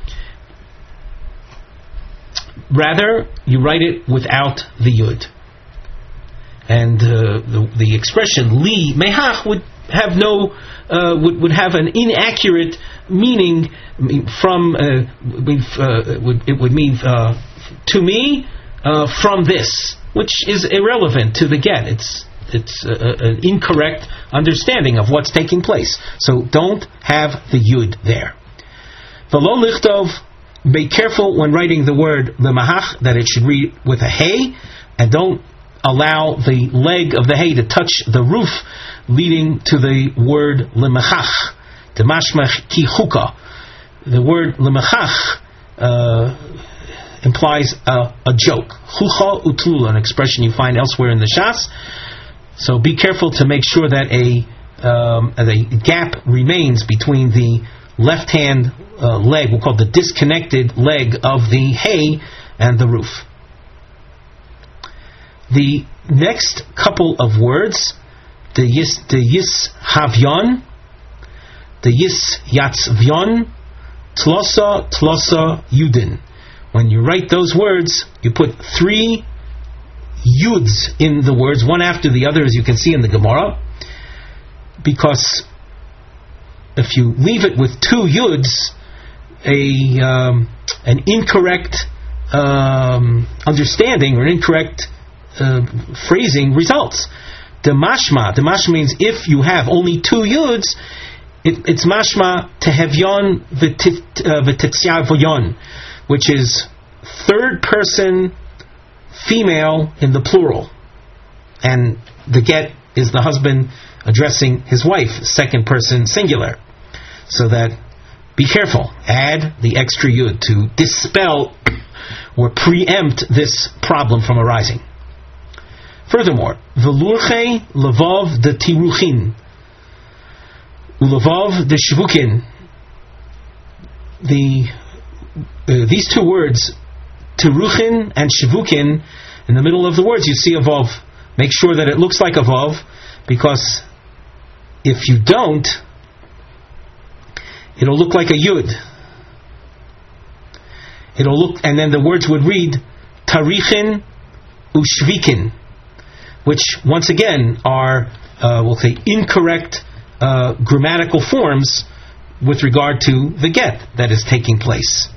Rather, you write it without the yud. And the expression li mehach would have would have an inaccurate meaning from it would mean to me from this, which is irrelevant to the get. It's an incorrect understanding of what's taking place. So don't have the yud there. V'lo lichtov. Be careful when writing the word lemahach that it should read with a hey, and don't allow the leg of the hay to touch the roof, leading to the word lemachach, demashmach ki chuka. The word lemachach implies a joke. Chucha utlula, an expression you find elsewhere in the Shas. So be careful to make sure that a gap remains between the left hand leg, we'll call the disconnected leg of the hay, and the roof. The next couple of words, the yis havyon, the yis yatzvyon, tlosa yudin. When you write those words, you put 3 yuds in the words, one after the other, as you can see in the Gemara, because if you leave it with 2 yuds, an incorrect understanding or an incorrect phrasing results. The mashma means if you have only 2 yuds, it's mashma tehevyon v'tetziyavoyon, which is third person female in the plural, and the get is the husband addressing his wife, second person singular. So that, be careful, add the extra yud to dispel or preempt this problem from arising. Furthermore, velurche levov de tiruchin, ulevov de shvukin. These 2 words, tiruchin and shvukin, in the middle of the words you see a vav. Make sure that it looks like a vav, because if you don't, it'll look like a yud. It'll look, and then the words would read tarichin ushvikin, which once again are, we'll say, incorrect grammatical forms with regard to the get that is taking place.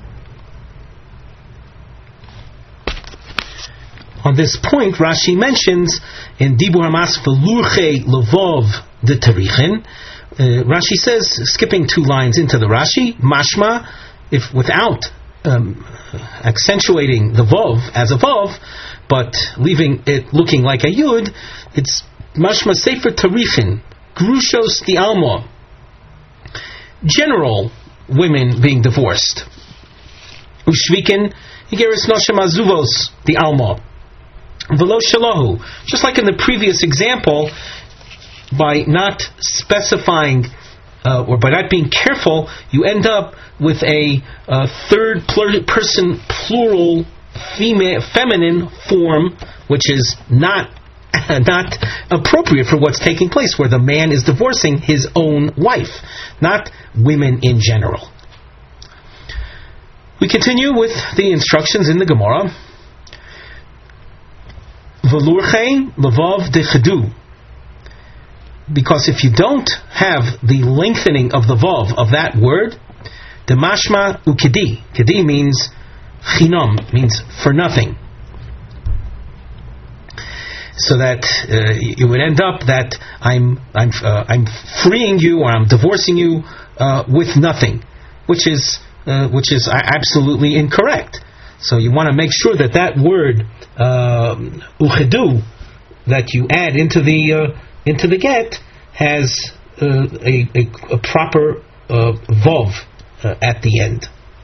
On this point, Rashi mentions in Dibur Hamas velurche levov de tarichin. Rashi says, skipping 2 lines into the Rashi, mashma, if without accentuating the vav as a vav, but leaving it looking like a yud, it's mashma sefer tarichin, grushos di alma, general women being divorced. Ushvikin, higeris noshem azuvos di alma. Velo shalahu. Just like in the previous example, by not specifying or by not being careful, you end up with a third person plural feminine form, which is not appropriate for what's taking place, where the man is divorcing his own wife, not women in general. We continue with the instructions in the Gemara. Velurche levov dechedu. Because if you don't have the lengthening of the vav of that word, the mashma ukedi. Kedi means chinam, means for nothing. So that it would end up that I'm freeing you or I'm divorcing you with nothing, which is absolutely incorrect. So you want to make sure that word uchedu that you add into the get has a proper vav at the end.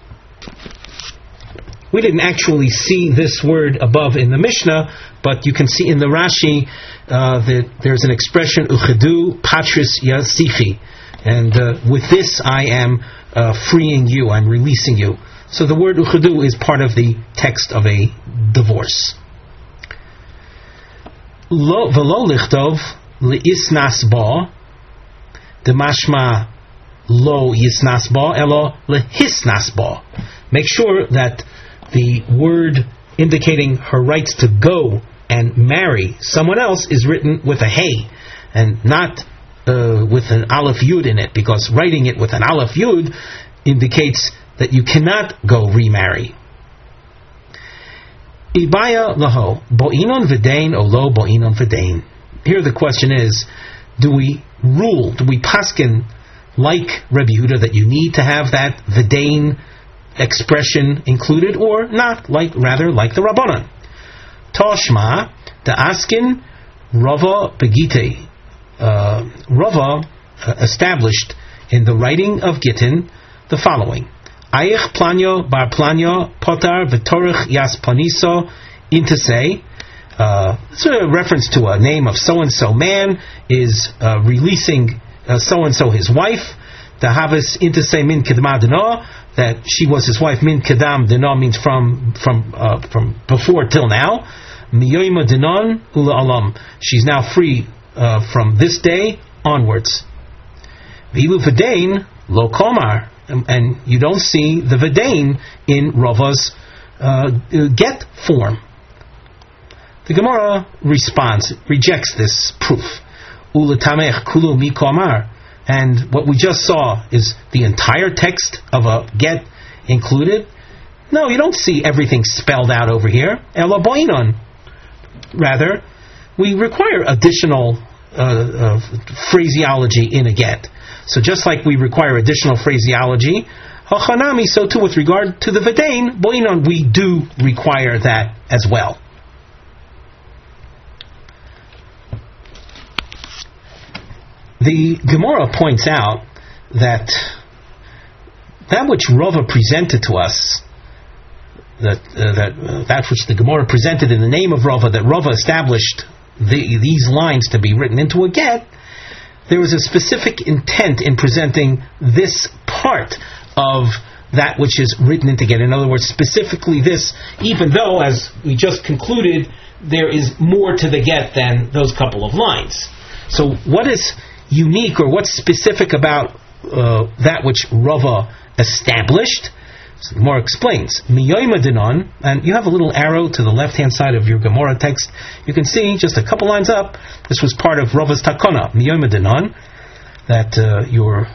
We didn't actually see this word above in the Mishnah, but you can see in the Rashi that there's an expression uchedu patris yasifi, and with this I am freeing you, I'm releasing you. So the word uchedu is part of the text of a divorce. Lo v'lo lichtov leisnas ba, the mashma lo yisnas ba elo lehisnas ba. Make sure that the word indicating her rights to go and marry someone else is written with a hey and not with an aleph yud in it, because writing it with an aleph yud indicates that you cannot go remarry. Ibaya laho bo'inon v'dain o lo bo'inon v'dain. Here the question is, do we paskin like Rebbe Yehuda that you need to have that v'dain expression included, or not, rather like the Rabbanan? Toshma the askin Rava begite. Rava established in the writing of Gittin the following: Ayich planyo bar planyo potar v'torich yas paniso intase. It's a reference to a name of so and so man is releasing so and so his wife. The havis intase min kedma deno, that she was his wife. Min kedam deno means from before till now. Miyoyma denon ula alam, she's now free from this day onwards. Vilu v'dain lo komar, and you don't see the v'dain in Rava's get form. The Gemara rejects this proof. Ula tamech kulu mi komar, and what we just saw is the entire text of a get included. No, you don't see everything spelled out over here. Ela boinon. Rather, we require additional phraseology in a get. So just like we require additional phraseology, hachanami, so too with regard to the v'dain, boinon, we do require that as well. The Gemara points out that which Rava presented to us, that which the Gemara presented in the name of Rava, that Rava established these lines to be written into a get, there was a specific intent in presenting this part of that which is written into get. In other words, specifically this, even though, as we just concluded, there is more to the get than those couple of lines. So what is unique or what's specific about that which Rava established? So the Gemara explains, Miyoyma dinon, and you have a little arrow to the left-hand side of your Gemara text. You can see just a couple lines up, this was part of Rava's Takana, Miyoyma dinon, that you're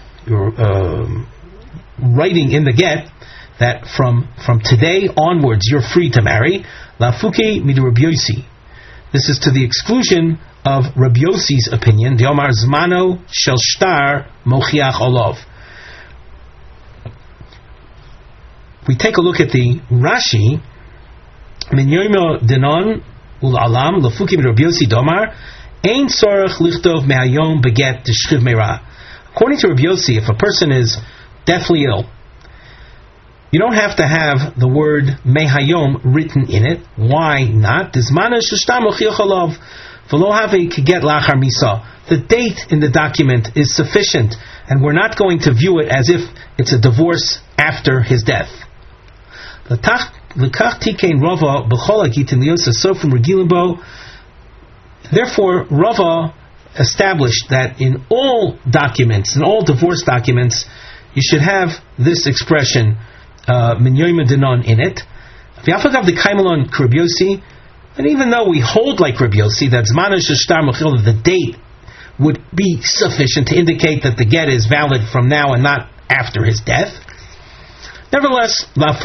writing in the get that from today onwards you're free to marry. Lafuke midu Rabbi Yossi. This is to the exclusion of Rabbi Yossi's opinion. Diomar zmano shel shtar mochiach olav. We take a look at the Rashi. Min yoymo denon ul alam lafuki min Rabbi Yossi domar ein sorach lichtov me'ayom beget d'shchiv meira. According to Rabbi Yossi, if a person is deathly ill, you don't have to have the word mehayom written in it. Why not? V'lo havi get lachar misa. The date in the document is sufficient, and we're not going to view it as if it's a divorce after his death. Therefore, Rava established that in all documents, in all divorce documents, you should have this expression, min yoyma denon, in it. And even though we hold like Rabbi Yossi, that the date would be sufficient to indicate that the get is valid from now and not after his death. Nevertheless,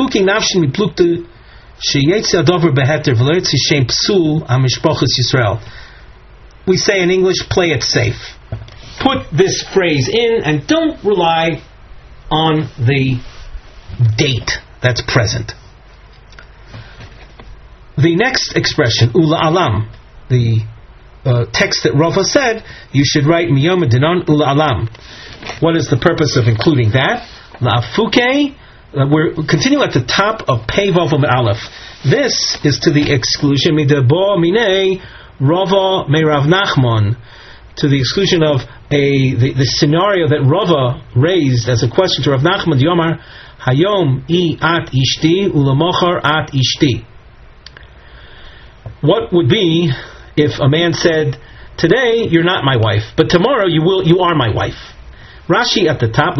we say in English, play it safe. Put this phrase in and don't rely on the date that's present. The next expression, ula alam, the text that Rava said, you should write miyom dinon ula alam. What is the purpose of including that? La'afuke, we're continuing at the top of Pei Vav Aleph. This is to the exclusion midabo minei Rava me Rav Nachman, to the exclusion of the scenario that Rava raised as a question to Rav Nachman. Yomar hayom I at ishti ulamochar at ishti. What would be if a man said, today you're not my wife, but tomorrow you are my wife? Rashi at the top,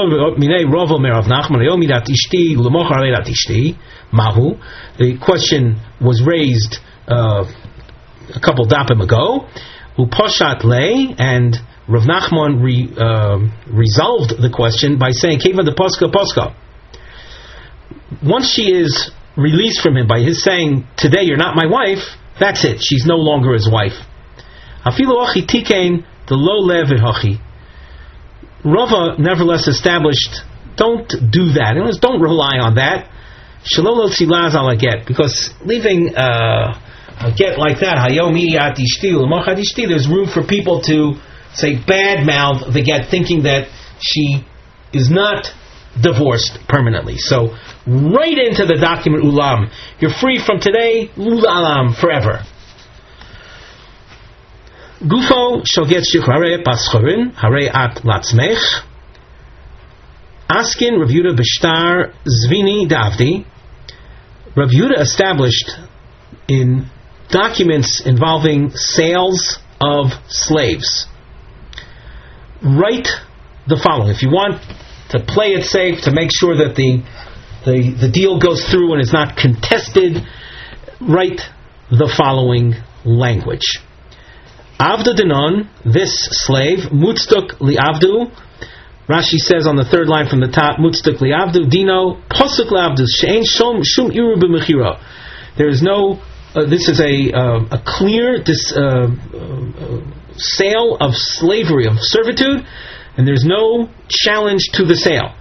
the question was raised a couple dapim ago, upashat lei, and Rav Nachman resolved the question by saying, Keva de Posca. Once she is released from him by his saying, today you're not my wife, that's it, she's no longer his wife. Rava nevertheless established, don't do that. Don't rely on that. Shalolo tzilaz ala get, because leaving a get like that, there's room for people to say bad mouth the get, thinking that she is not divorced permanently. So right into the document ulam. You're free from today, ulam, forever. Gufo shall get shichrare paschorin hare at latzmech. Askin Rav Yehuda b'shtar zvini davdi. Rav Yehuda established in documents involving sales of slaves, write the following. If you want to play it safe, to make sure that the deal goes through and is not contested, write the following language. Avdu dinon, this slave, mutstuk li'avdu. Rashi says on the third line from the top, mutstuk li'avdu, dino, posuk li'avdu, she'en shum iru b'mechira. There is no, this is a clear sale of slavery, of servitude, and there's no challenge to the sale.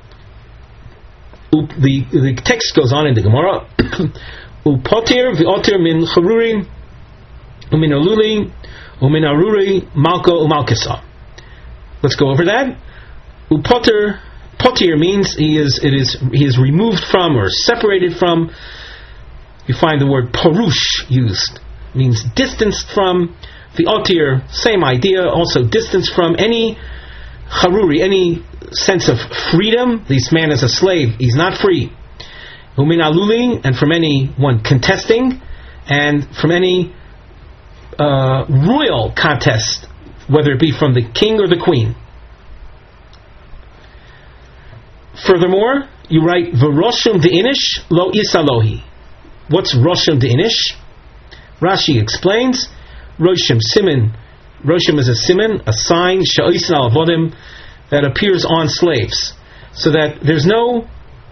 The text goes on in the Gemara, upotir v'otir min charuri umin aluli umin aruri malko umalkisa. Let's go over that. Potir means he is removed from or separated from. You find the word parush used, means distanced from. The otir, same idea, also distanced from any charuri, any sense of freedom. This man is a slave, he's not free. Umin aluli, and from anyone contesting, and from any royal contest, whether it be from the king or the queen. Furthermore, you write v'roshum de'inish lo isalohi. What's roshum de'inish? Rashi explains, roshim simin. Roshim is a simin, a sign, sha'osin al avodim, that appears on slaves, so that there's no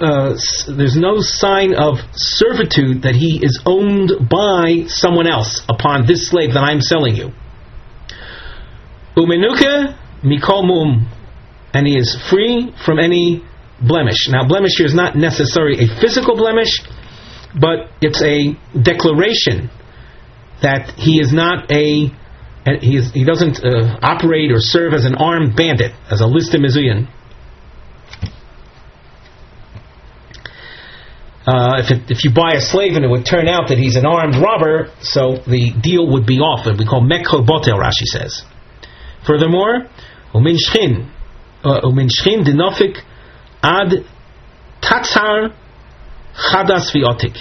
sign of servitude that he is owned by someone else upon this slave that I'm selling you. Umenuke mikol mum, and he is free from any blemish. Now, blemish here is not necessarily a physical blemish, but it's a declaration that he is not he doesn't operate or serve as an armed bandit, as a listim mizuyan. if you buy a slave and it would turn out that he's an armed robber, so the deal would be off. It would be called mekho botel, Rashi says. Furthermore, umin shchin dinofik ad tatzar chadas v'otik.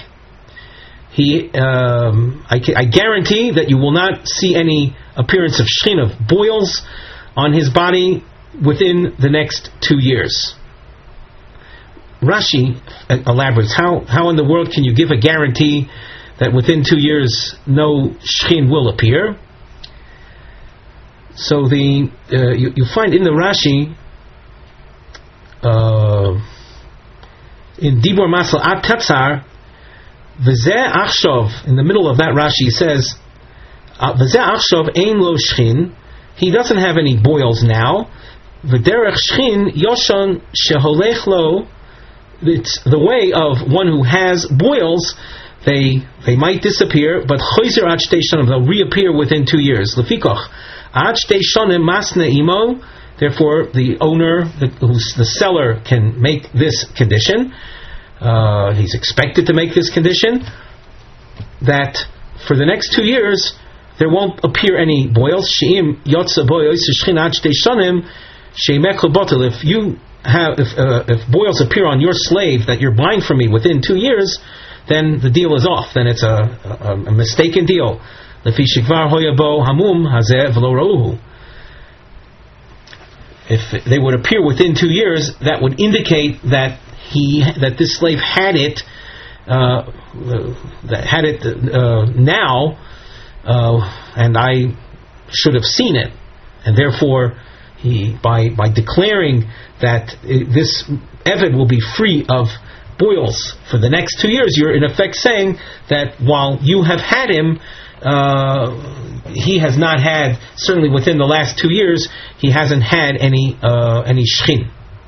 I guarantee that you will not see any appearance of shchin, of boils, on his body within the next 2 years. Rashi elaborates, how in the world can you give a guarantee that within 2 years no shchin will appear? So you find in the Rashi, in Dibur Masal Ad Tatzar, V'zeh Achshov, in the middle of that Rashi says, V'zeh Achshov ein lo shchin, he doesn't have any boils now. V'derech shchin yoshon sheholech lo, it's the way of one who has boils. They might disappear, but choizer ad shtei shonim, they'll reappear within 2 years. Lefikoch ad shtei shonim masne imo. Therefore, the owner, who's the seller, can make this condition. He's expected to make this condition that for the next 2 years there won't appear any boils. Sheim yotza boils shchin ad shtei shonim sheimekol botel. If boils appear on your slave that you're buying from me within 2 years, then the deal is off. Then it's a mistaken deal. Lefi shekvar hoyabo hamum hazeh v'lo ra'uhu. If they would appear within 2 years, that would indicate that this slave had it now, and I should have seen it, and therefore he by declaring that this Eved will be free of boils for the next 2 years, you're in effect saying that while you have had him, he has not had, certainly within the last 2 years, he hasn't had any shchin.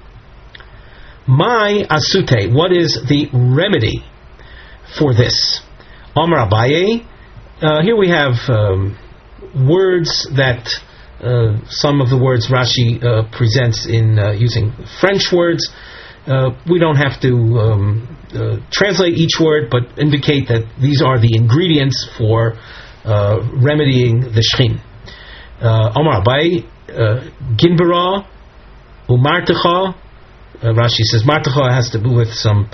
My asute, what is the remedy for this? Amar Abaye, here we have words that some of the words Rashi presents in using French words. We don't have to translate each word, but indicate that these are the ingredients for remedying the shchin. Amar Abaye, ginbera umartecha. Rashi says martecha has to do with some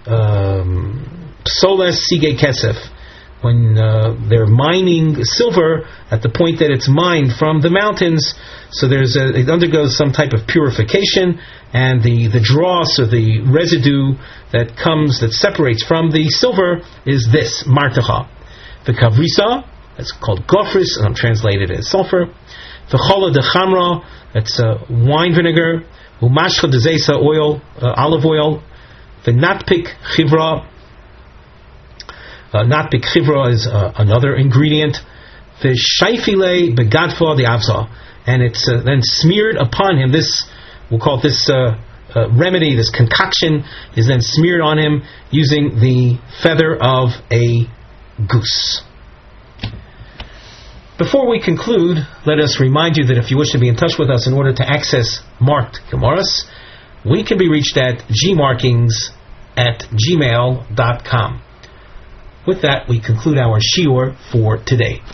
psoles sige kesef. When they're mining silver at the point that it's mined from the mountains, so it undergoes some type of purification, and the dross or the residue that separates from the silver is this martecha. The kavrisa, that's called gofris, and I'm translated as sulfur. The chola de chamra, that's wine vinegar. Umashcha de zeisa, oil, olive oil. The natpik chivra. Natpik chivra is another ingredient. The shaifile begadfa the avza, and it's then smeared upon him. We'll call this remedy, this concoction, is then smeared on him using the feather of a goose. Before we conclude, let us remind you that if you wish to be in touch with us in order to access marked Gemaras, we can be reached at gmarkings@gmail.com. With that, we conclude our shiur for today.